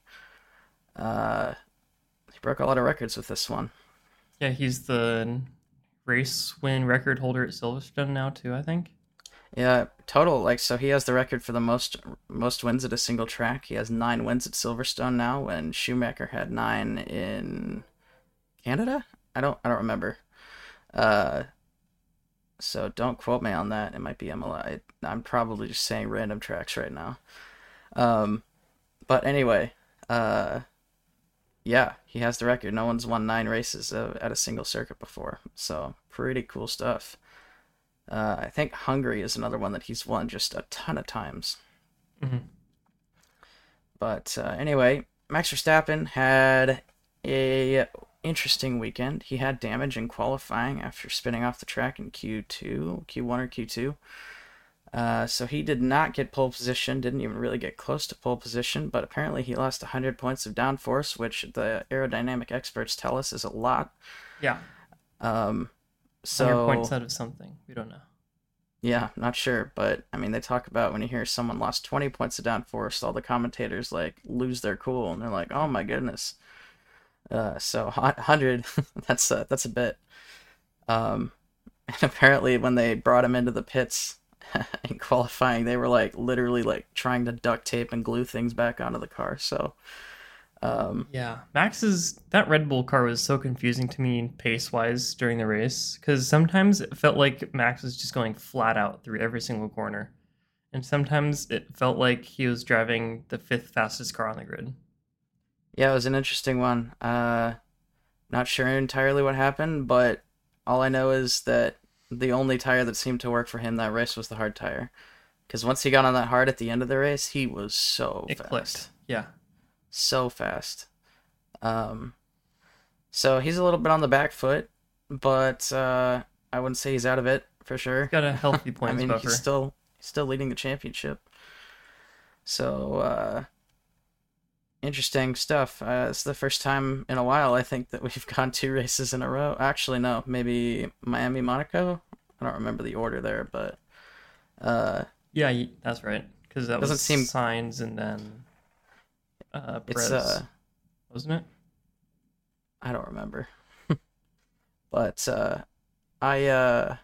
Speaker 1: Uh, he broke a lot of records with this one.
Speaker 2: Yeah, he's the race win record holder at Silverstone now too. I think.
Speaker 1: Yeah, total like so he has the record for the most most wins at a single track. He has nine wins at Silverstone now, when Schumacher had nine in Canada. I don't I don't remember. Uh, so don't quote me on that. It might be M L I. I'm probably just saying random tracks right now. Um, but anyway, uh, yeah, he has the record. No one's won nine races uh, at a single circuit before, so pretty cool stuff. Uh, I think Hungary is another one that he's won just a ton of times.
Speaker 2: Hmm.
Speaker 1: But uh, anyway, Max Verstappen had a interesting weekend. He had damage in qualifying after spinning off the track in Q two, Q one or Q two. Uh, so he did not get pole position, didn't even really get close to pole position, but apparently he lost one hundred points of downforce, which the aerodynamic experts tell us is a lot.
Speaker 2: Yeah,
Speaker 1: Um,
Speaker 2: one hundred points
Speaker 1: so,
Speaker 2: out of something. We don't know.
Speaker 1: yeah, not sure, but I mean, they talk about when you hear someone lost twenty points of downforce, all the commentators like lose their cool and they're like, oh my goodness. Uh, so one hundred, that's a, that's a bit. Um, and apparently when they brought him into the pits in qualifying, they were like literally like trying to duct tape and glue things back onto the car. So, um,
Speaker 2: Yeah, Max's that Red Bull car was so confusing to me pace wise during the race because sometimes it felt like Max was just going flat out through every single corner, and sometimes it felt like he was driving the fifth fastest car on the grid.
Speaker 1: yeah, it was an interesting one. Uh, not sure entirely what happened, but all I know is that the only tire that seemed to work for him that race was the hard tire. Because once he got on that hard at the end of the race, he was so
Speaker 2: It
Speaker 1: fast.
Speaker 2: clicked. Yeah,
Speaker 1: So fast. Um, so he's a little bit on the back foot, but uh, I wouldn't say he's out of it for
Speaker 2: he's
Speaker 1: sure.
Speaker 2: got a healthy
Speaker 1: I
Speaker 2: points
Speaker 1: mean, he's
Speaker 2: buffer.
Speaker 1: still he's still leading the championship. So uh, interesting stuff. Uh, it's the first time in a while I think that we've gone two races in a row. Actually, no, maybe Miami, Monaco. I don't remember the order there, but uh,
Speaker 2: Yeah, y- that's right. Because that was
Speaker 1: doesn't seem
Speaker 2: Signs and then uh,
Speaker 1: it's
Speaker 2: Perez,
Speaker 1: uh
Speaker 2: wasn't it?
Speaker 1: I don't remember, but uh, I uh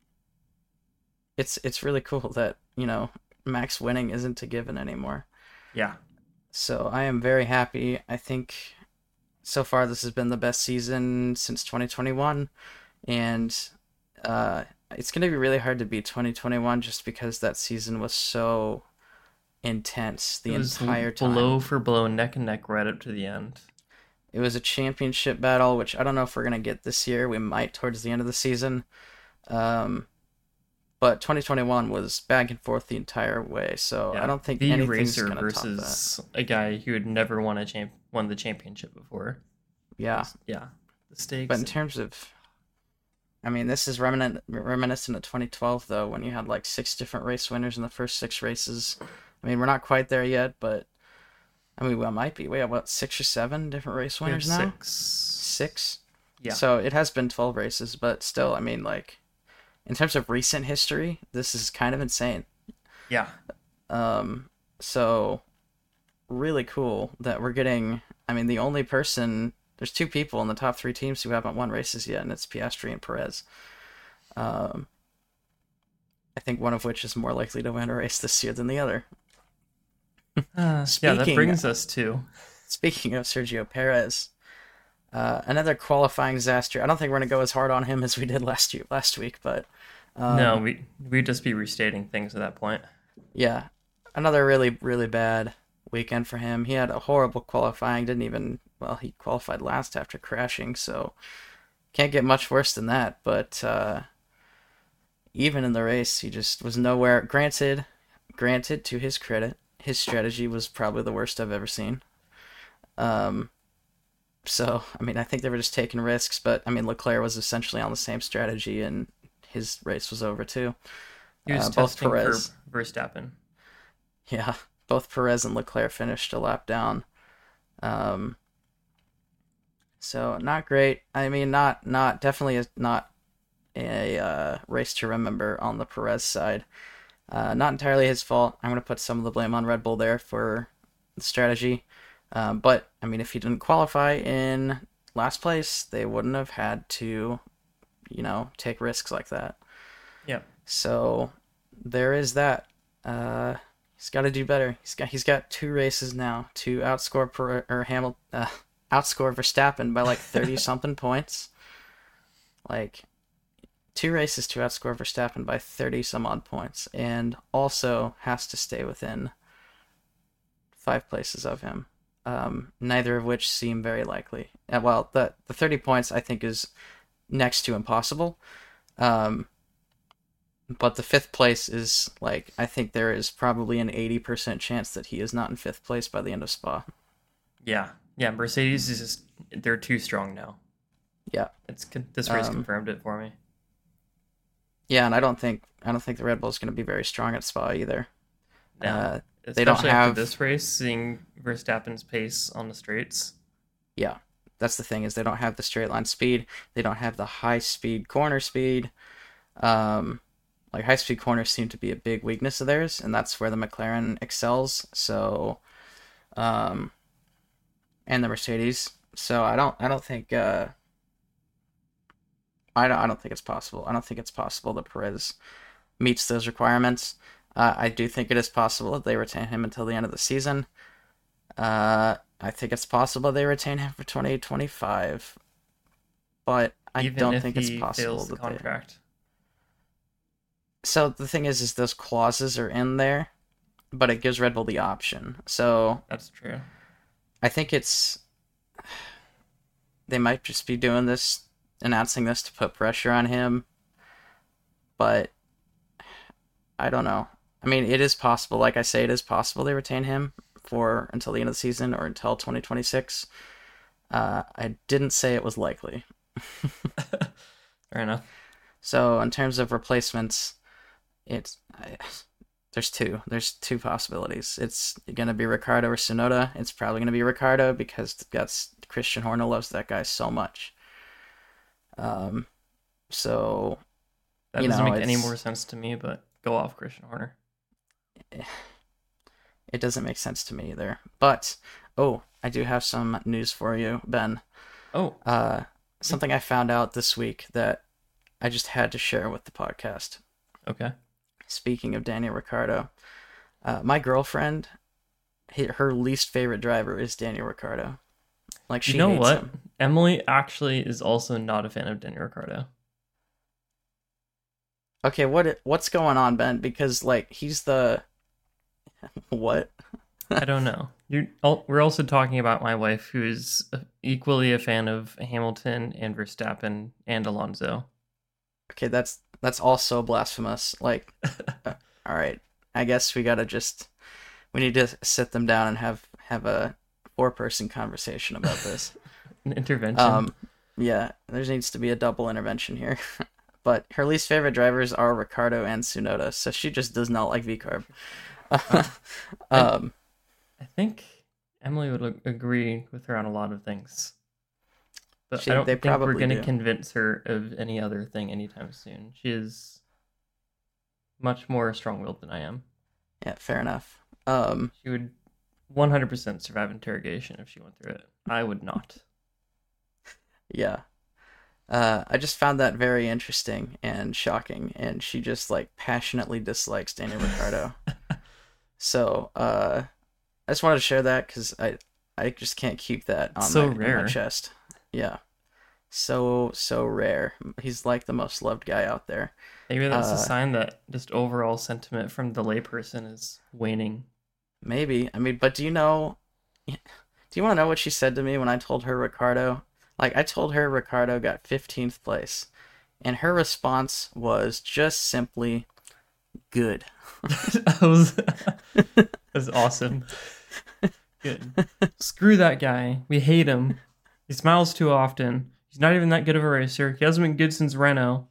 Speaker 1: it's it's really cool that you know Max winning isn't a given anymore.
Speaker 2: Yeah,
Speaker 1: So I am very happy. I think so far this has been the best season since twenty twenty-one, and uh, it's going to be really hard to beat twenty twenty-one just because that season was so intense
Speaker 2: it
Speaker 1: the
Speaker 2: was l-
Speaker 1: entire
Speaker 2: blow
Speaker 1: time.
Speaker 2: for blow, neck and neck, right up to the end.
Speaker 1: It was a championship battle, which I don't know if we're going to get this year. We might towards the end of the season. Um, but twenty twenty-one was back and forth the entire way. So
Speaker 2: Yeah,
Speaker 1: I don't think
Speaker 2: the
Speaker 1: anything's
Speaker 2: racer
Speaker 1: gonna top that.
Speaker 2: versus a guy who had never won a champ won the championship before.
Speaker 1: Yeah,
Speaker 2: Yeah, the stakes.
Speaker 1: but in
Speaker 2: and-
Speaker 1: terms of, I mean, this is reminiscent reminiscent of twenty twelve though, when you had like six different race winners in the first six races. I mean, we're not quite there yet, but I mean, we might be. We have what, six or seven different race
Speaker 2: we have
Speaker 1: winners now?
Speaker 2: six.
Speaker 1: Six.
Speaker 2: Yeah.
Speaker 1: So it has been twelve races, but still, I mean, like, in terms of recent history, this is kind of insane.
Speaker 2: Yeah.
Speaker 1: Um, so really cool that we're getting. I mean, the only person, there's two people in the top three teams who haven't won races yet, and it's Piastri and Perez. Um, I think one of which is more likely to win a race this year than the other.
Speaker 2: Uh, yeah, that
Speaker 1: Speaking-
Speaker 2: brings us to
Speaker 1: Speaking of Sergio Perez, uh, another qualifying disaster. I don't think we're gonna go as hard on him as we did last year, last week, but um,
Speaker 2: no, we we'd just be restating things at that point.
Speaker 1: yeah, another really really bad weekend for him. He had a horrible qualifying. Didn't even well, he qualified last after crashing, so can't get much worse than that. But uh, even in the race, he just was nowhere. Granted, granted to his credit, his strategy was probably the worst I've ever seen. Um, so, I mean, I think they were just taking risks, but, I mean, Leclerc was essentially on the same strategy, and his race was over, too.
Speaker 2: He was
Speaker 1: Uh, both
Speaker 2: testing
Speaker 1: Perez.
Speaker 2: for Verstappen.
Speaker 1: Yeah, both Perez and Leclerc finished a lap down. Um, so, not great. I mean, not, not, definitely a, not a uh, race to remember on the Perez side. Uh, not entirely his fault. I'm going to put some of the blame on Red Bull there for the strategy. Um, but, I mean, if he didn't qualify in last place, they wouldn't have had to, you know, take risks like that.
Speaker 2: Yeah.
Speaker 1: So, there is that. Uh, he's got to do better. He's got he's got two races now to outscore per, or Hamilton, uh, outscore Verstappen by like thirty something points. Like, two races to outscore Verstappen by thirty some odd points, and also has to stay within five places of him. Um, neither of which seem very likely. Uh, well, the the thirty points I think is next to impossible. Um, but the fifth place is like, I think there is probably an eighty percent chance that he is not in fifth place by the end of Spa.
Speaker 2: Yeah. Yeah, Mercedes is just, they're too strong now.
Speaker 1: Yeah.
Speaker 2: It's con- this race
Speaker 1: Um,
Speaker 2: confirmed it for me.
Speaker 1: Yeah, and I don't think I don't think the Red Bull is going to be very strong at Spa either.
Speaker 2: No.
Speaker 1: Uh,
Speaker 2: Especially
Speaker 1: don't
Speaker 2: after
Speaker 1: have-
Speaker 2: this race, seeing Verstappen's pace on the straights.
Speaker 1: Yeah, that's the thing, is they don't have the straight line speed. They don't have the high speed corner speed. Um, like high speed corners seem to be a big weakness of theirs, and that's where the McLaren excels. So, um, and the Mercedes. So I don't I don't think uh, I don't I don't think it's possible. I don't think it's possible that Perez meets those requirements. Uh, I do think it is possible that they retain him until the end of the season. Uh, I think it's possible they retain him for twenty twenty-five, but I
Speaker 2: Even
Speaker 1: don't
Speaker 2: if
Speaker 1: think
Speaker 2: he
Speaker 1: it's possible
Speaker 2: fails the
Speaker 1: that they.
Speaker 2: contract.
Speaker 1: So the thing is, is those clauses are in there, but it gives Red Bull the option. So
Speaker 2: That's true.
Speaker 1: I think it's they might just be doing this, announcing this to put pressure on him, but I don't know. I mean, it is possible. Like I say, it is possible they retain him for until the end of the season or until twenty twenty-six. Uh, I didn't say it was likely.
Speaker 2: Fair enough.
Speaker 1: So in terms of replacements, it's I, there's two. There's two possibilities. It's gonna be Ricardo or Tsunoda. It's probably gonna be Ricardo because that's Christian Horner loves that guy so much. Um, so
Speaker 2: That
Speaker 1: you
Speaker 2: doesn't
Speaker 1: know,
Speaker 2: make any
Speaker 1: it's-
Speaker 2: more sense to me, but go off Christian Horner.
Speaker 1: it doesn't make sense to me either. But oh, I do have some news for you, Ben.
Speaker 2: Oh,
Speaker 1: Uh, something I found out this week that I just had to share with the podcast.
Speaker 2: okay.
Speaker 1: Speaking of Daniel Ricciardo, uh, my girlfriend, he- her least favorite driver is Daniel Ricciardo. Like, she
Speaker 2: You know
Speaker 1: hates
Speaker 2: what?
Speaker 1: him.
Speaker 2: Emily actually is also not a fan of Daniel Ricciardo.
Speaker 1: Okay, what what's going on, Ben? Because like he's the what?
Speaker 2: I don't know. You're, al- we're also talking about my wife, who is equally a fan of Hamilton and Verstappen and Alonso.
Speaker 1: Okay, that's That's also blasphemous. Like, uh, all right, I guess we gotta just we need to sit them down and have have a four person conversation about this.
Speaker 2: An intervention.
Speaker 1: Um, yeah, there needs to be a double intervention here. But her least favorite drivers are Ricardo and Tsunoda, so she just does not like V-carb.
Speaker 2: Uh,
Speaker 1: um,
Speaker 2: I, I think Emily would ag- agree with her on a lot of things, but
Speaker 1: she,
Speaker 2: I don't
Speaker 1: they
Speaker 2: think we're
Speaker 1: probably
Speaker 2: going to
Speaker 1: do.
Speaker 2: convince her of any other thing anytime soon. She is much more strong-willed than I am.
Speaker 1: Yeah, fair enough. Um,
Speaker 2: She would one hundred percent survive interrogation if she went through it. I would not.
Speaker 1: yeah. Uh, I just found that very interesting and shocking, and she just like passionately dislikes Daniel Ricciardo. So, uh, I just wanted to share that because I, I just can't keep that on
Speaker 2: So
Speaker 1: my, in my
Speaker 2: rare.
Speaker 1: chest. Yeah, so so rare. He's like the most loved guy out there.
Speaker 2: Maybe that's
Speaker 1: Uh,
Speaker 2: a sign that just overall sentiment from the layperson is waning.
Speaker 1: Maybe. I mean, but do you know? Do you want to know what she said to me when I told her Ricardo? Like, I told her Ricardo got fifteenth place, and her response was just simply good.
Speaker 2: that was that was awesome. Good. Screw that guy. We hate him. He smiles too often. He's not even that good of a racer. He hasn't been good since Renault.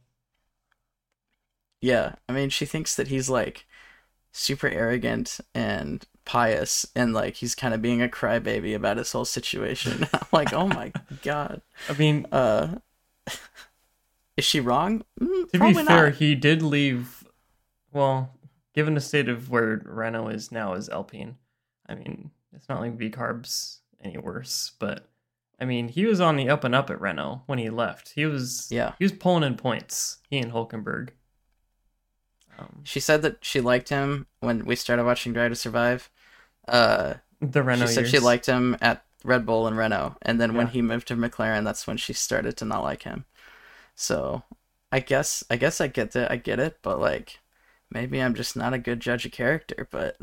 Speaker 1: Yeah, I mean, she thinks that he's like super arrogant and pious, and like he's kind of being a crybaby about his whole situation. I'm like, oh my god.
Speaker 2: I mean,
Speaker 1: Uh, is she wrong? Mm,
Speaker 2: to be
Speaker 1: probably
Speaker 2: fair,
Speaker 1: not.
Speaker 2: he did leave. Well, given the state of where Renault is now as Alpine, I mean, it's not like V-Carb's any worse, but I mean, he was on the up and up at Renault when he left. He was
Speaker 1: Yeah.
Speaker 2: he was pulling in points. He and Hulkenberg. Um,
Speaker 1: She said that she liked him when we started watching Drive to Survive. Uh,
Speaker 2: the Renault
Speaker 1: she said
Speaker 2: years.
Speaker 1: she liked him at Red Bull and Renault, and then when
Speaker 2: Yeah.
Speaker 1: he moved to McLaren, that's when she started to not like him. So, I guess I guess I get that I get it, but like maybe I'm just not a good judge of character. But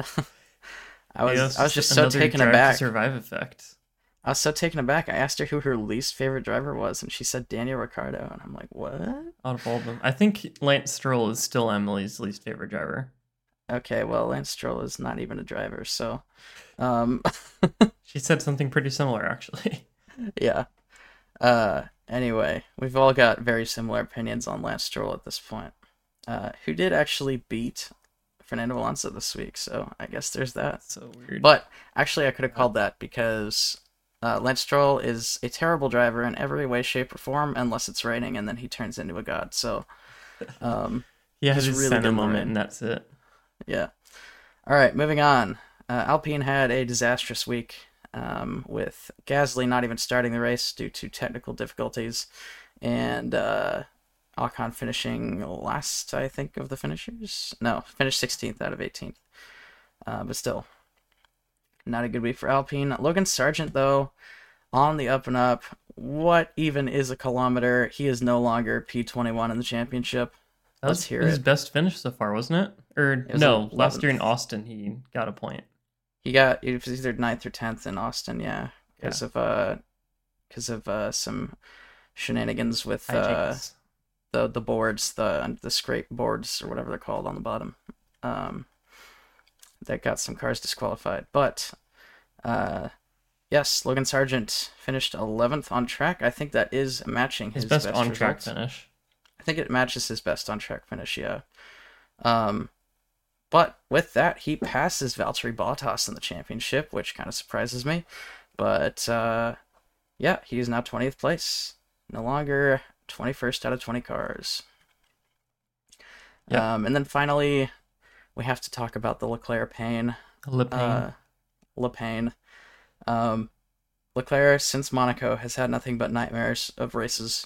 Speaker 1: I was
Speaker 2: Yeah, it's
Speaker 1: I was just so
Speaker 2: another
Speaker 1: taken
Speaker 2: Drive to
Speaker 1: aback.
Speaker 2: Survive effect.
Speaker 1: I was so taken aback. I asked her who her least favorite driver was, and she said Daniel Ricciardo, and I'm like, what?
Speaker 2: Out of all of them, I think Lance Stroll is still Emily's least favorite driver.
Speaker 1: Okay, well, Lance Stroll is not even a driver, so um,
Speaker 2: She said something pretty similar, actually.
Speaker 1: yeah. Uh, anyway, we've all got very similar opinions on Lance Stroll at this point. Uh, who did actually beat Fernando Alonso this week, so I guess there's that.
Speaker 2: So weird.
Speaker 1: But actually, I could have called that because uh, Lance Stroll is a terrible driver in every way, shape, or form, unless it's raining, and then he turns into a god. So, um,
Speaker 2: he has
Speaker 1: he's
Speaker 2: his
Speaker 1: really
Speaker 2: Senna
Speaker 1: good in the
Speaker 2: moment,
Speaker 1: rain.
Speaker 2: and that's it.
Speaker 1: Yeah. All right, moving on. Uh, Alpine had a disastrous week um, with Gasly not even starting the race due to technical difficulties, and uh, Ocon finishing last, I think, of the finishers. No, finished sixteenth out of eighteenth. Uh, but still, not a good week for Alpine. Logan Sargent, though, on the up and up. What even is a kilometer? He is no longer P twenty-one in the championship.
Speaker 2: That
Speaker 1: Let's
Speaker 2: was
Speaker 1: hear
Speaker 2: his
Speaker 1: it.
Speaker 2: best finish so far, wasn't it? Or
Speaker 1: It was
Speaker 2: no, last year in
Speaker 1: eleventh.
Speaker 2: Austin he got a point.
Speaker 1: He got it was either ninth or tenth in Austin, yeah, because
Speaker 2: Yeah.
Speaker 1: of uh, because of uh some shenanigans with uh
Speaker 2: Hijinks.
Speaker 1: the the boards, the the scrape boards or whatever they're called on the bottom, um, that got some cars disqualified. But uh, yes, Logan Sargent finished eleventh on track. I think that is matching his,
Speaker 2: His best,
Speaker 1: best
Speaker 2: on track
Speaker 1: results.
Speaker 2: finish.
Speaker 1: I think it matches his best on track finish, yeah. Um, but with that, he passes Valtteri Bottas in the championship, which kind of surprises me. But uh, yeah, he is now twentieth place. No longer twenty-first out of twenty cars.
Speaker 2: Yep.
Speaker 1: Um, and then finally, we have to talk about the Leclerc pain.
Speaker 2: Le Pen.
Speaker 1: Uh, Le Pen. Um, Leclerc, since Monaco, has had nothing but nightmares of races.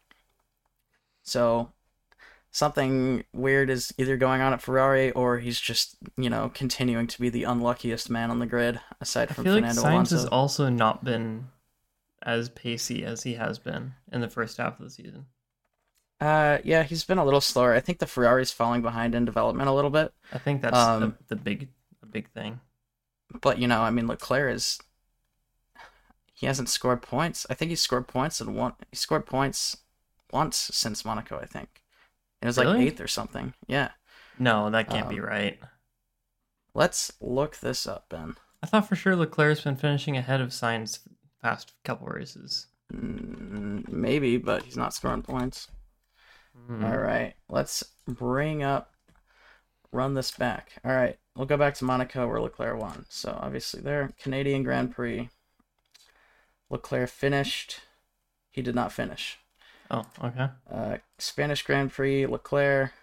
Speaker 1: So, something weird is either going on at Ferrari, or he's just, you know, continuing to be the unluckiest man on the grid, aside
Speaker 2: I
Speaker 1: from
Speaker 2: feel like
Speaker 1: Fernando
Speaker 2: Sainz
Speaker 1: Alonso.
Speaker 2: has also not been as pacey as he has been in the first half of the season.
Speaker 1: Uh, yeah, he's been a little slower. I think the Ferrari's falling behind in development a little bit.
Speaker 2: I think that's
Speaker 1: Um,
Speaker 2: the, the big the big thing.
Speaker 1: But, you know, I mean, Leclerc is... He hasn't scored points. I think he scored points and one. He scored points once since Monaco, I think. It was like
Speaker 2: Really?
Speaker 1: eighth or something. Yeah.
Speaker 2: No, that can't be
Speaker 1: Um,
Speaker 2: right.
Speaker 1: let's look this up, Ben.
Speaker 2: I thought for sure Leclerc's been finishing ahead of Sainz past couple races.
Speaker 1: Mm, maybe, but he's not scoring points.
Speaker 2: Mm.
Speaker 1: All right, let's bring up, run this back. All right, we'll go back to Monaco where Leclerc won. So obviously there, Canadian Grand Prix. Leclerc finished. He did not finish.
Speaker 2: Oh, okay.
Speaker 1: Uh, Spanish Grand Prix, Leclerc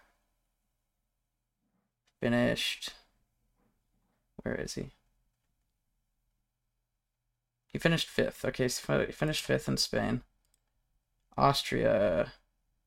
Speaker 1: finished. Where is he? He finished fifth. Okay, so he finished fifth in Spain. Austria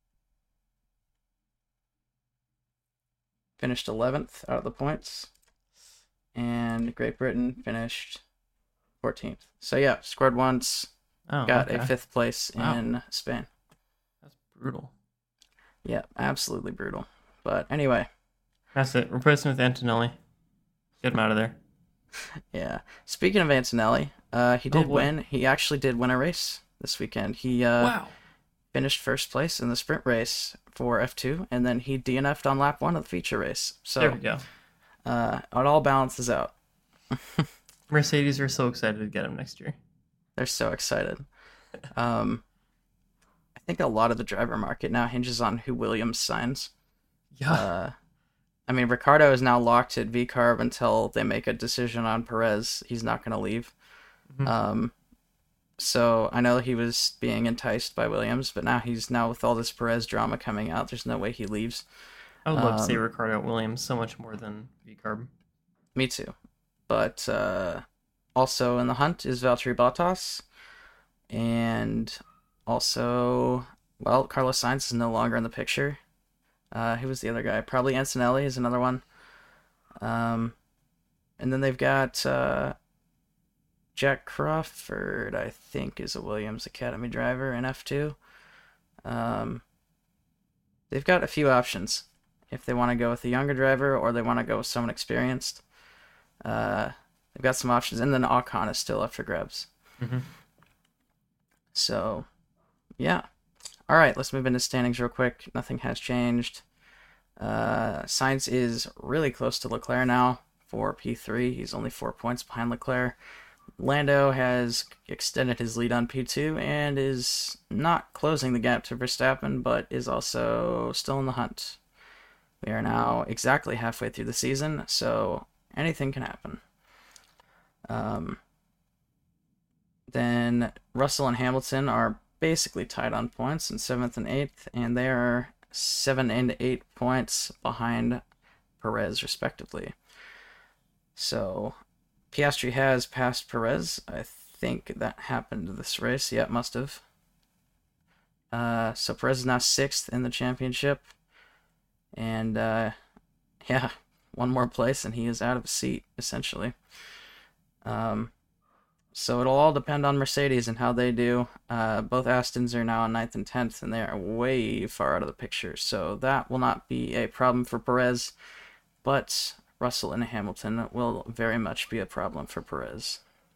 Speaker 1: finished eleventh out of the points. And Great Britain finished fourteenth. So yeah, scored once,
Speaker 2: Oh,
Speaker 1: got
Speaker 2: okay.
Speaker 1: a fifth place
Speaker 2: Wow.
Speaker 1: in Spain.
Speaker 2: That's brutal.
Speaker 1: Yeah, absolutely brutal. But anyway,
Speaker 2: That's it. Replace him with Antonelli. Get him out of there.
Speaker 1: yeah. Speaking of Antonelli, uh, he
Speaker 2: Oh,
Speaker 1: did
Speaker 2: boy.
Speaker 1: win. He actually did win a race this weekend. He uh,
Speaker 2: Wow.
Speaker 1: finished first place in the sprint race for F two, and then he D N F'd on lap one of the feature race.
Speaker 2: There we
Speaker 1: So
Speaker 2: go.
Speaker 1: uh, it all balances out.
Speaker 2: Mercedes are so excited to get him next year.
Speaker 1: They're so excited. Um, I think a lot of the driver market now hinges on who Williams signs.
Speaker 2: Yeah.
Speaker 1: Uh, I mean, Ricardo is now locked at V CARB until they make a decision on Perez. He's not going to leave.
Speaker 2: Mhm.
Speaker 1: Um, so I know he was being enticed by Williams, but now he's now with all this Perez drama coming out, there's no way he leaves.
Speaker 2: I would love to see
Speaker 1: um,
Speaker 2: Ricardo Williams so much more than V-Carb.
Speaker 1: Me too. But uh, also in the hunt is Valtteri Bottas, and also, well, Carlos Sainz is no longer in the picture. Uh, who was the other guy? Probably Antonelli is another one. Um, and then they've got uh, Jack Crawford, I think, is a Williams Academy driver in F two. Um, they've got a few options if they want to go with a younger driver or they want to go with someone experienced. Uh, they've got some options, and then Ocon is still up for grabs.
Speaker 2: Mm-hmm.
Speaker 1: So, yeah. All right, let's move into standings real quick. Nothing has changed. Uh, Sainz is really close to Leclerc now for P three. He's only four points behind Leclerc. Lando has extended his lead on P two and is not closing the gap to Verstappen, but is also still in the hunt. We are now exactly halfway through the season, so anything can happen. Um, then Russell and Hamilton are basically tied on points in seventh and eighth, and they are seven and eight points behind Perez, respectively. So Piastri has passed Perez. I think that happened this race. Yeah, it must have. Uh, so Perez is now sixth in the championship, and uh, yeah, one more place, and he is out of a seat essentially. Um. So it'll all depend on Mercedes and how they do. Uh, both Astons are now in ninth and tenth, and they are way far out of the picture. So that will not be a problem for Perez, but Russell and Hamilton will very much be a problem for Perez.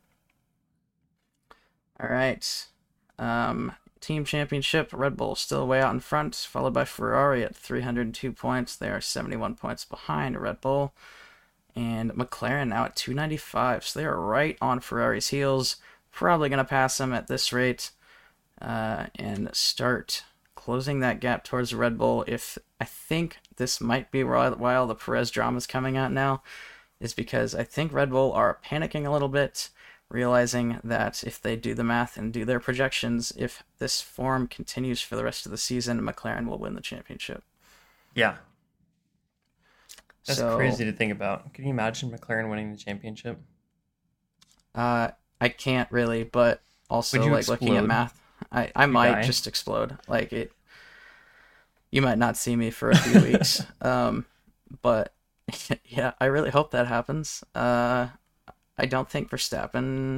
Speaker 1: All right. Um, team championship, Red Bull still way out in front, followed by Ferrari at three hundred two points. They are seventy-one points behind Red Bull. And McLaren now at two ninety-five, so they are right on Ferrari's heels. Probably going to pass them at this rate uh, and start closing that gap towards Red Bull. If I think this might be why all the Perez drama is coming out now, is because I think Red Bull are panicking a little bit, realizing that if they do the math and do their projections, if this form continues for the rest of the season, McLaren will win the championship.
Speaker 2: Yeah. That's
Speaker 1: so,
Speaker 2: crazy to think about. Can you imagine McLaren winning the championship?
Speaker 1: Uh, I can't really, but also
Speaker 2: Would you
Speaker 1: like looking at
Speaker 2: explode?
Speaker 1: math, I, I might
Speaker 2: die?
Speaker 1: just explode. Like it, you might not see me for a few weeks. Um, but yeah, I really hope that happens. Uh, I don't think Verstappen.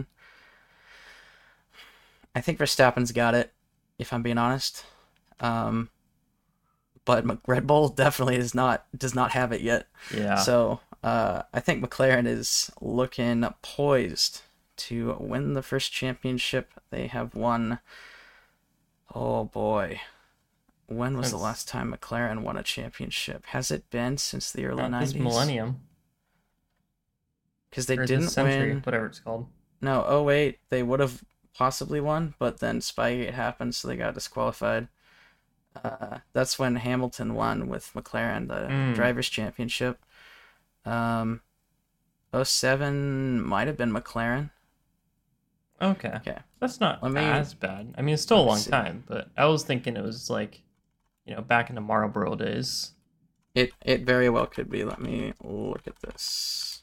Speaker 1: I think Verstappen's got it, if I'm being honest. Um, but Mc- Red Bull definitely is not does not have it yet.
Speaker 2: Yeah.
Speaker 1: So uh, I think McLaren is looking poised to win the first championship. They have won. Oh boy, when was
Speaker 2: Since,
Speaker 1: the last time McLaren won a championship? Has it been since the early
Speaker 2: not
Speaker 1: nineties?
Speaker 2: this millennium.
Speaker 1: Because they
Speaker 2: Or
Speaker 1: didn't
Speaker 2: this century,
Speaker 1: win.
Speaker 2: whatever it's called.
Speaker 1: No, oh eight, they would have possibly won, but then Spygate happened, so they got disqualified. Uh, that's when Hamilton won with McLaren, the
Speaker 2: Mm.
Speaker 1: Drivers' Championship. Um, oh seven might have been McLaren.
Speaker 2: Okay.
Speaker 1: Okay.
Speaker 2: That's not
Speaker 1: Let me-
Speaker 2: as bad. I mean, it's still a
Speaker 1: let me
Speaker 2: long
Speaker 1: see.
Speaker 2: time, but I was thinking it was like, you know, back in the Marlboro days.
Speaker 1: It it very well could be. Let me look at this.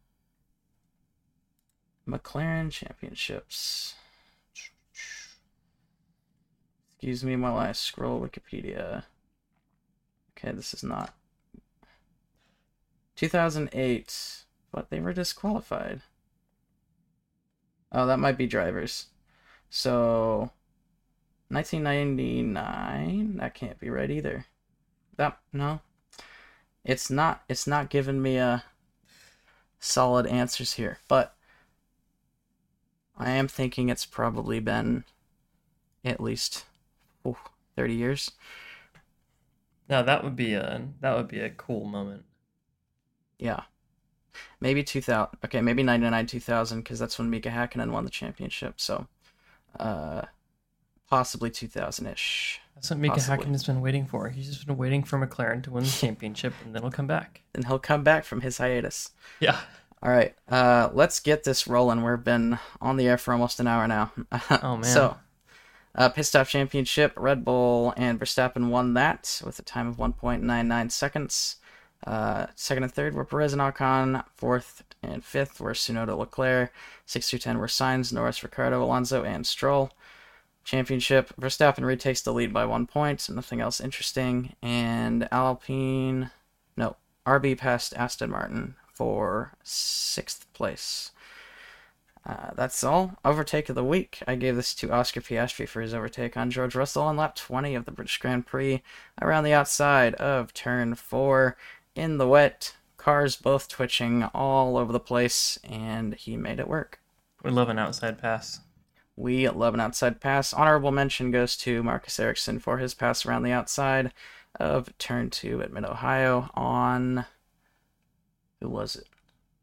Speaker 1: McLaren Championships. Excuse me while I scroll Wikipedia. Okay, this is not. two thousand eight, but they were disqualified. Oh, that might be drivers. So, nineteen ninety-nine, that can't be right either. That, no. It's not, it's not giving me a solid answers here, but I am thinking it's probably been at least oh, thirty years.
Speaker 2: Now that would be a that would be a cool moment.
Speaker 1: Yeah. Maybe two thousand. Okay, maybe ninety-nine two thousand, because that's when Mika Hakkinen won the championship. So, uh, possibly two thousand-ish.
Speaker 2: That's what Mika
Speaker 1: Possibly.
Speaker 2: Hakkinen has been waiting for. He's just been waiting for McLaren to win the championship, and then he'll come back.
Speaker 1: Then he'll come back from his hiatus.
Speaker 2: Yeah.
Speaker 1: All right, uh, let's get this rolling. We've been on the air for almost an hour now.
Speaker 2: Oh, man.
Speaker 1: So, uh, Pit Stop Championship, Red Bull and Verstappen won that with a time of one point nine nine seconds. Uh, second and third were Perez and Ocon. Fourth and fifth were Tsunoda, Leclerc. Six through ten were Sainz, Norris, Ricciardo, Alonso, and Stroll. Championship, Verstappen retakes the lead by one point. Nothing else interesting. And Alpine, no, R B passed Aston Martin for sixth place. Uh, that's all. Overtake of the week. I gave this to Oscar Piastri for his overtake on George Russell on lap twenty of the British Grand Prix around the outside of turn four in the wet. Cars both twitching all over the place, and he made it work.
Speaker 2: We love an outside pass.
Speaker 1: We love an outside pass. Honorable mention goes to Marcus Ericsson for his pass around the outside of turn two at Mid-Ohio on... Who was it?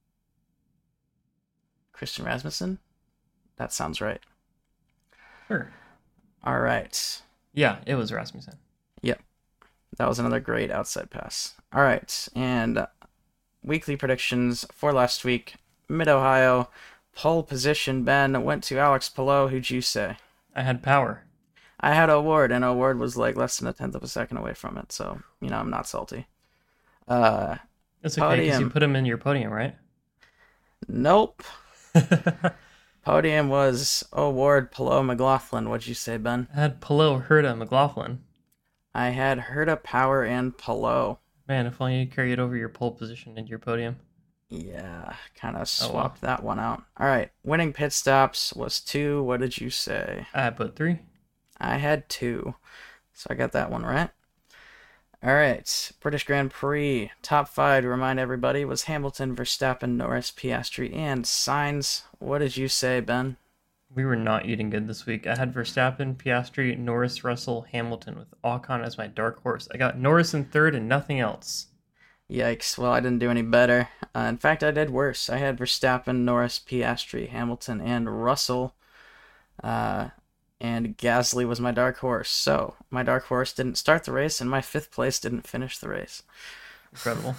Speaker 1: Christian Rasmussen? That sounds right.
Speaker 2: Sure.
Speaker 1: All right.
Speaker 2: Yeah, it was Rasmussen.
Speaker 1: Yep. That was another great outside pass. All right. And uh, weekly predictions for last week. Mid-Ohio, pole position, Ben, went to Alex Palou. Who'd you say?
Speaker 2: I had power.
Speaker 1: I had O'Ward, and O'Ward was like less than a tenth of a second away from it. So, you know, I'm not salty. Uh,
Speaker 2: It's okay because you
Speaker 1: Podium.
Speaker 2: put him in your podium, right?
Speaker 1: Nope. Podium was O'Ward, Palou, McLaughlin. What'd you say, Ben?
Speaker 2: I had Palou, Herta, McLaughlin.
Speaker 1: I had Herta, Power, and Palou.
Speaker 2: Man, if only you carried over your pole position into your podium.
Speaker 1: Yeah, kind of
Speaker 2: Oh, well.
Speaker 1: swapped that one out. All right, winning pit stops was two. What did you say?
Speaker 2: I put three.
Speaker 1: I had two, so I got that one right. All right, British Grand Prix top five to remind everybody was Hamilton, Verstappen, Norris, Piastri, and Sainz. What did you say, Ben?
Speaker 2: We were not eating good this week. I had Verstappen, Piastri, Norris, Russell, Hamilton with Ocon as my dark horse. I got Norris in third and nothing else.
Speaker 1: Yikes! Well, I didn't do any better. Uh, in fact, I did worse. I had Verstappen, Norris, Piastri, Hamilton, and Russell. Uh, and Gasly was my dark horse. So my dark horse didn't start the race, and my fifth place didn't finish the race.
Speaker 2: Incredible.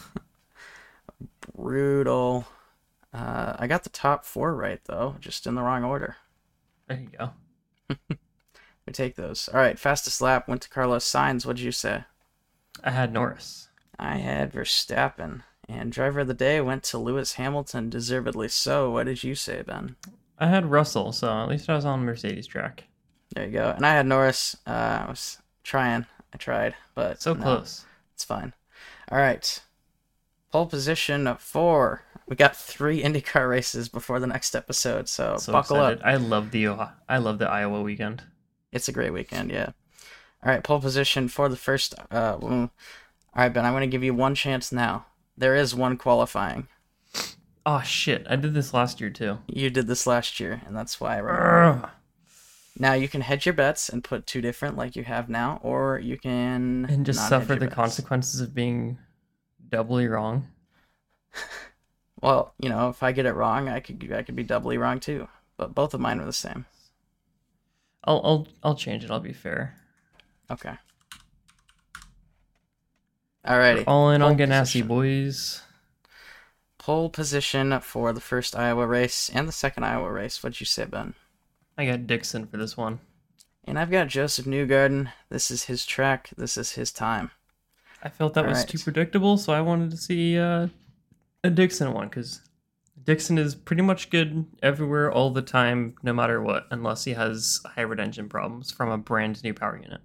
Speaker 1: Brutal. Uh, I got the top four right though, just in the wrong order.
Speaker 2: There you go.
Speaker 1: We take those. All right, fastest lap went to Carlos Sainz. What did you say?
Speaker 2: I had Norris.
Speaker 1: I had Verstappen. And driver of the day went to Lewis Hamilton, deservedly so. What did you say, Ben?
Speaker 2: I had Russell, so at least I was on Mercedes track.
Speaker 1: There you go. And I had Norris. Uh, I was trying. I tried, but
Speaker 2: So
Speaker 1: no,
Speaker 2: close.
Speaker 1: it's fine. All right. Pole position four. We got three IndyCar races before the next episode, so,
Speaker 2: So
Speaker 1: buckle
Speaker 2: excited.
Speaker 1: up.
Speaker 2: I love the Ohio- I love the Iowa weekend.
Speaker 1: It's a great weekend, yeah. All right, pole position for the first. Uh, mm. All right, Ben, I'm going to give you one chance now. There is one qualifying.
Speaker 2: Oh shit! I did this last year too.
Speaker 1: You did this last year, and that's why I remember.
Speaker 2: Ugh.
Speaker 1: Now you can hedge your bets and put two different like you have now, or you can
Speaker 2: And just
Speaker 1: not
Speaker 2: suffer
Speaker 1: hedge
Speaker 2: the
Speaker 1: your bets.
Speaker 2: consequences of being doubly wrong.
Speaker 1: Well, you know, if I get it wrong, I could I could be doubly wrong too. But both of mine were the same.
Speaker 2: I'll I'll I'll change it. I'll be fair.
Speaker 1: Okay.
Speaker 2: We're
Speaker 1: Alrighty.
Speaker 2: all in
Speaker 1: Pole
Speaker 2: on Ganassi,
Speaker 1: position.
Speaker 2: boys.
Speaker 1: Pole position for the first Iowa race and the second Iowa race. What'd you say, Ben?
Speaker 2: I got Dixon for this one.
Speaker 1: And I've got Joseph Newgarden. This is his track. This is his time.
Speaker 2: I felt that
Speaker 1: All
Speaker 2: was
Speaker 1: right.
Speaker 2: too predictable, so I wanted to see uh, a Dixon one because Dixon is pretty much good everywhere all the time, no matter what, unless he has hybrid engine problems from a brand new power unit.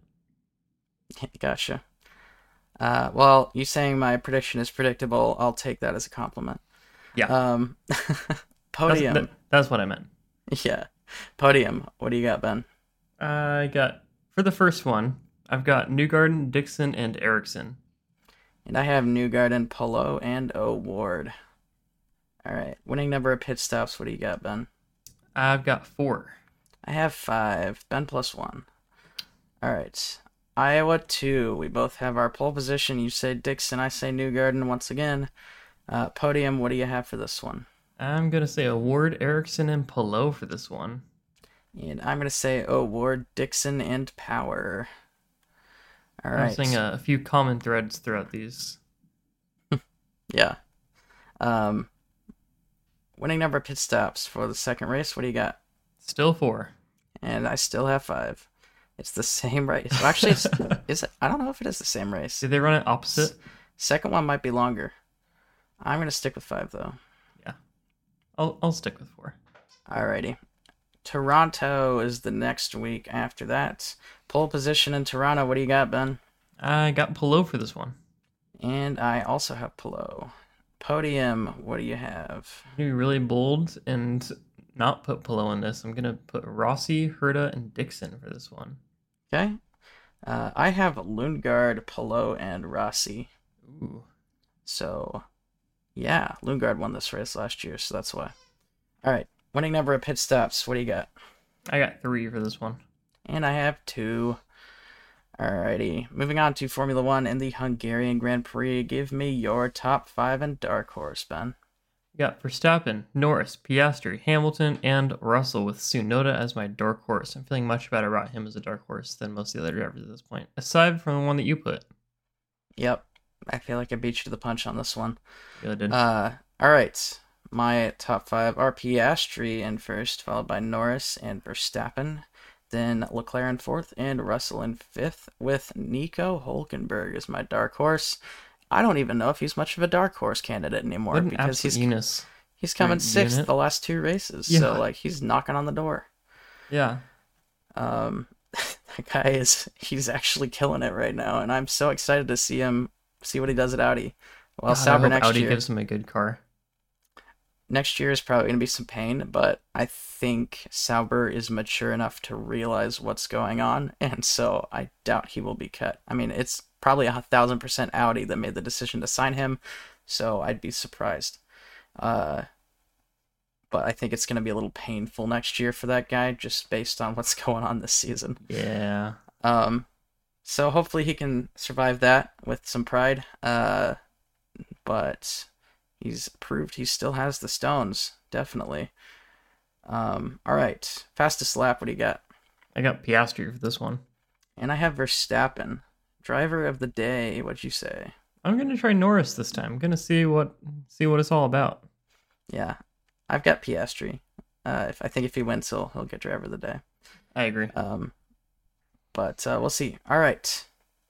Speaker 1: Gotcha. Uh, well, you saying my prediction is predictable, I'll take that as a compliment.
Speaker 2: Yeah,
Speaker 1: Um,
Speaker 2: that's,
Speaker 1: podium.
Speaker 2: that, that's what I meant.
Speaker 1: Yeah. Podium. What do you got, Ben?
Speaker 2: I got, for the first one, I've got Newgarden, Dixon, and Ericsson.
Speaker 1: And I have Newgarden, Polo, and O'Ward. All right. Winning number of pit stops. What do you got, Ben?
Speaker 2: I've got four.
Speaker 1: I have five. Ben plus one. All right. Iowa two. We both have our pole position. You say Dixon. I say Newgarden once again. Uh, podium. What do you have for this one?
Speaker 2: I'm going to say Award, Ericsson, and Pelot for this one.
Speaker 1: And I'm going to say O'Ward, Dixon, and Power. All
Speaker 2: I'm
Speaker 1: right.
Speaker 2: seeing a, a few common threads throughout these.
Speaker 1: Yeah. Um, winning number of pit stops for the second race. What do you got?
Speaker 2: Still four.
Speaker 1: And I still have five. It's the same race. Well, actually, it's, is it? I don't know if it is the same race.
Speaker 2: Did they run it opposite?
Speaker 1: Second one might be longer. I'm going to stick with five, though.
Speaker 2: Yeah. I'll I'll stick with four.
Speaker 1: Alrighty. Toronto is the next week after that. Pole position in Toronto. What do you got, Ben?
Speaker 2: I got Pelot for this one.
Speaker 1: And I also have Pelot. Podium. What do you have?
Speaker 2: I'm going to be really bold and not put Pelot in this. I'm going to put Rossi, Herta, and Dixon for this one.
Speaker 1: Okay. Uh, I have Lundgaard, Pelot, and Rossi.
Speaker 2: Ooh.
Speaker 1: So, yeah, Lundgaard won this race last year, so that's why. All right, winning number of pit stops. What do you got?
Speaker 2: I got three for this one.
Speaker 1: And I have two. Alrighty, moving on to Formula One and the Hungarian Grand Prix. Give me your top five and dark horse, Ben.
Speaker 2: I got Verstappen, Norris, Piastri, Hamilton, and Russell with Tsunoda as my dark horse. I'm feeling much better about him as a dark horse than most of the other drivers at this point, aside from the one that you put.
Speaker 1: Yep, I feel like I beat you to the punch on this one.
Speaker 2: Yeah, I did.
Speaker 1: Uh, all right. My top five are Piastri in first, followed by Norris and Verstappen. Then Leclerc in fourth and Russell in fifth, with Nico Hulkenberg as my dark horse. I don't even know if he's much of a dark horse candidate anymore
Speaker 2: What an
Speaker 1: because he's
Speaker 2: absolute Eunice.
Speaker 1: he's coming
Speaker 2: Great
Speaker 1: sixth
Speaker 2: unit.
Speaker 1: the last two races.
Speaker 2: Yeah.
Speaker 1: So like he's knocking on the door.
Speaker 2: Yeah.
Speaker 1: Um, that guy is he's actually killing it right now, and I'm so excited to see him see what he does at Audi. Well,
Speaker 2: God, I
Speaker 1: Sauber
Speaker 2: hope
Speaker 1: next
Speaker 2: Audi
Speaker 1: year.
Speaker 2: gives him a good car.
Speaker 1: Next year is probably going to be some pain, but I think Sauber is mature enough to realize what's going on, and so I doubt he will be cut. I mean, it's probably a thousand percent Audi that made the decision to sign him, so I'd be surprised. Uh, but I think it's going to be a little painful next year for that guy, just based on what's going on this season.
Speaker 2: Yeah.
Speaker 1: Um, so hopefully he can survive that with some pride. Uh, but he's proved he still has the stones, definitely. Um, all right, fastest lap. What do you got?
Speaker 2: I got Piastri for this one.
Speaker 1: And I have Verstappen, driver of the day. What'd you say?
Speaker 2: I'm gonna try Norris this time. I'm gonna see what see what it's all about.
Speaker 1: Yeah, I've got Piastri. Uh, if I think if he wins, he'll he'll get driver of the day.
Speaker 2: I agree.
Speaker 1: Um, but uh, we'll see. All right,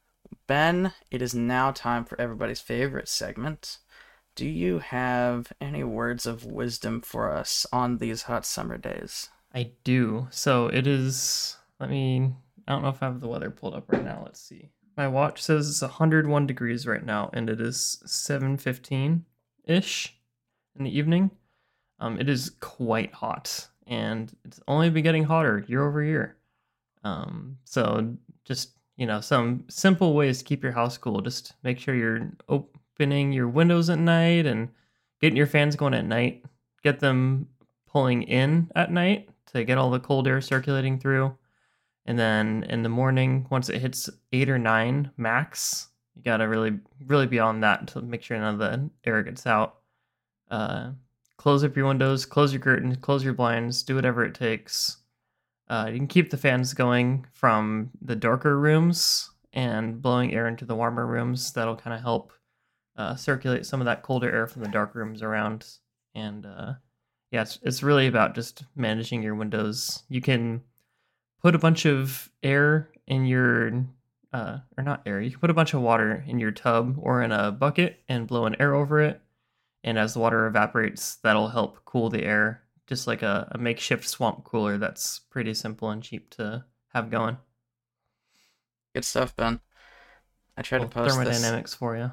Speaker 1: Ben. It is now time for everybody's favorite segment. Do you have any words of wisdom for us on these hot summer days?
Speaker 2: I do. So it is. Let me. I don't know if I have the weather pulled up right now. Let's see. My watch says it's one hundred one degrees right now, and it is seven fifteen ish in the evening. Um, it is quite hot, and it's only been getting hotter year over year. Um, so just you know, some simple ways to keep your house cool. Just make sure you're opening your windows at night and getting your fans going at night. Get them pulling in at night to get all the cold air circulating through. And then in the morning, once it hits eight or nine max, you gotta really, really be on that to make sure none of the air gets out. Uh, close up your windows, close your curtains, close your blinds, do whatever it takes. Uh, you can keep the fans going from the darker rooms and blowing air into the warmer rooms. That'll kind of help uh, circulate some of that colder air from the dark rooms around. And uh, yeah, it's, it's really about just managing your windows. You can put a bunch of air in your, uh, or not air, you can put a bunch of water in your tub or in a bucket and blow an air over it. And as the water evaporates, that'll help cool the air. Just like a, a makeshift swamp cooler that's pretty simple and cheap to have going.
Speaker 1: Good stuff, Ben. I try to post
Speaker 2: thermodynamics
Speaker 1: this.
Speaker 2: for you.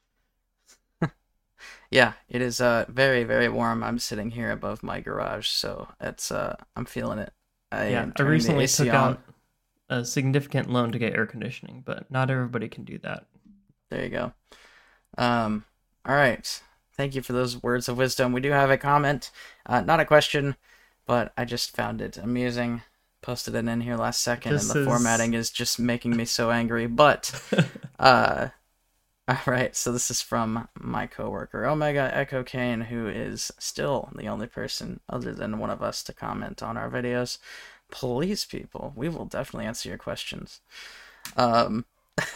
Speaker 1: Yeah, it is uh very, very warm. I'm sitting here above my garage, so it's uh I'm feeling it. I
Speaker 2: yeah,
Speaker 1: am
Speaker 2: I recently took
Speaker 1: on.
Speaker 2: out a significant loan to get air conditioning, but not everybody can do that.
Speaker 1: There you go. Um, all right. Thank you for those words of wisdom. We do have a comment, uh, not a question, but I just found it amusing. Posted it in here last second, this and the is... formatting is just making me so angry. But, uh, all right. So this is from my coworker, Omega Echo Kane, who is still the only person other than one of us to comment on our videos. Please, people, we will definitely answer your questions. Um,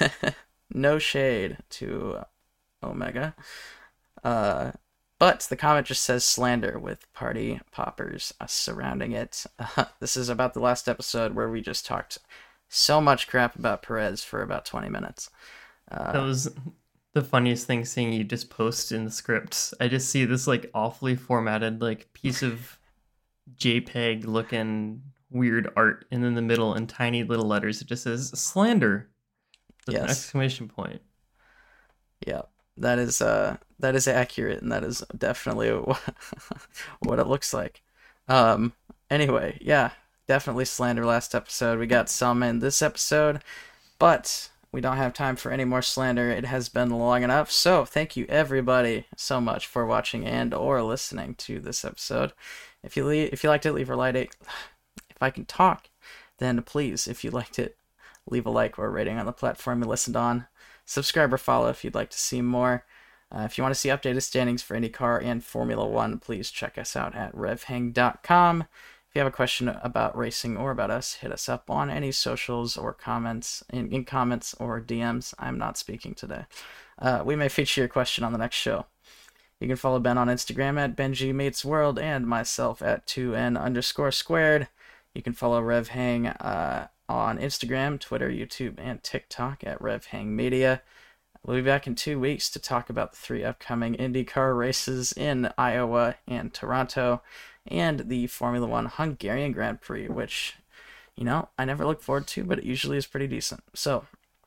Speaker 1: no shade to Omega. Uh, but the comment just says slander with party poppers uh, surrounding it. Uh, this is about the last episode where we just talked so much crap about Perez for about twenty minutes. Uh,
Speaker 2: that was the funniest thing, seeing you just post in the scripts. I just see this like awfully formatted like piece of JPEG looking weird art, and in the middle in tiny little letters it just says slander with yes. an exclamation point.
Speaker 1: Yeah. That is uh that is accurate, and that is definitely what it looks like. Um. Anyway, yeah, definitely slander last episode. We got some in this episode, but we don't have time for any more slander. It has been long enough. So thank you everybody so much for watching and or listening to this episode. If you le- if you liked it, leave a like. If I can talk, then please, if you liked it, leave a like or a rating on the platform you listened on. Subscribe or follow if you'd like to see more. Uh, if you want to see updated standings for IndyCar and Formula One, please check us out at rev hang dot com. If you have a question about racing or about us, hit us up on any socials or comments, in, in comments or D Ms. I'm not speaking today. Uh, we may feature your question on the next show. You can follow Ben on Instagram at Benji Meets World and myself at two N underscore squared. You can follow RevHang uh, on Instagram, Twitter, YouTube, and TikTok at RevHang Media. We'll be back in two weeks to talk about the three upcoming IndyCar races in Iowa and Toronto, and the Formula One Hungarian Grand Prix, which, you know, I never look forward to, but it usually is pretty decent. So,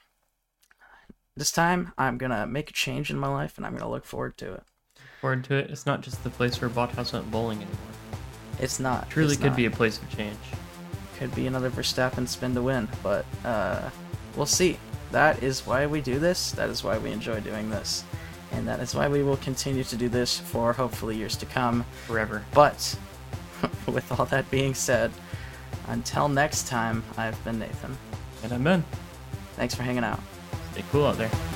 Speaker 1: this time, I'm going to make a change in my life, and I'm going to look forward to it.
Speaker 2: Forward to it? It's not just the place where Bottas went bowling anymore.
Speaker 1: It's not.
Speaker 2: It truly
Speaker 1: it's
Speaker 2: could
Speaker 1: not.
Speaker 2: be a place of change.
Speaker 1: Could be another Verstappen spin to win, but uh, we'll see. That is why we do this. That is why we enjoy doing this. And that is why we will continue to do this for hopefully years to come.
Speaker 2: Forever.
Speaker 1: But with all that being said, until next time, I've been Nathan.
Speaker 2: And I'm Ben.
Speaker 1: Thanks for hanging out.
Speaker 2: Stay cool out there.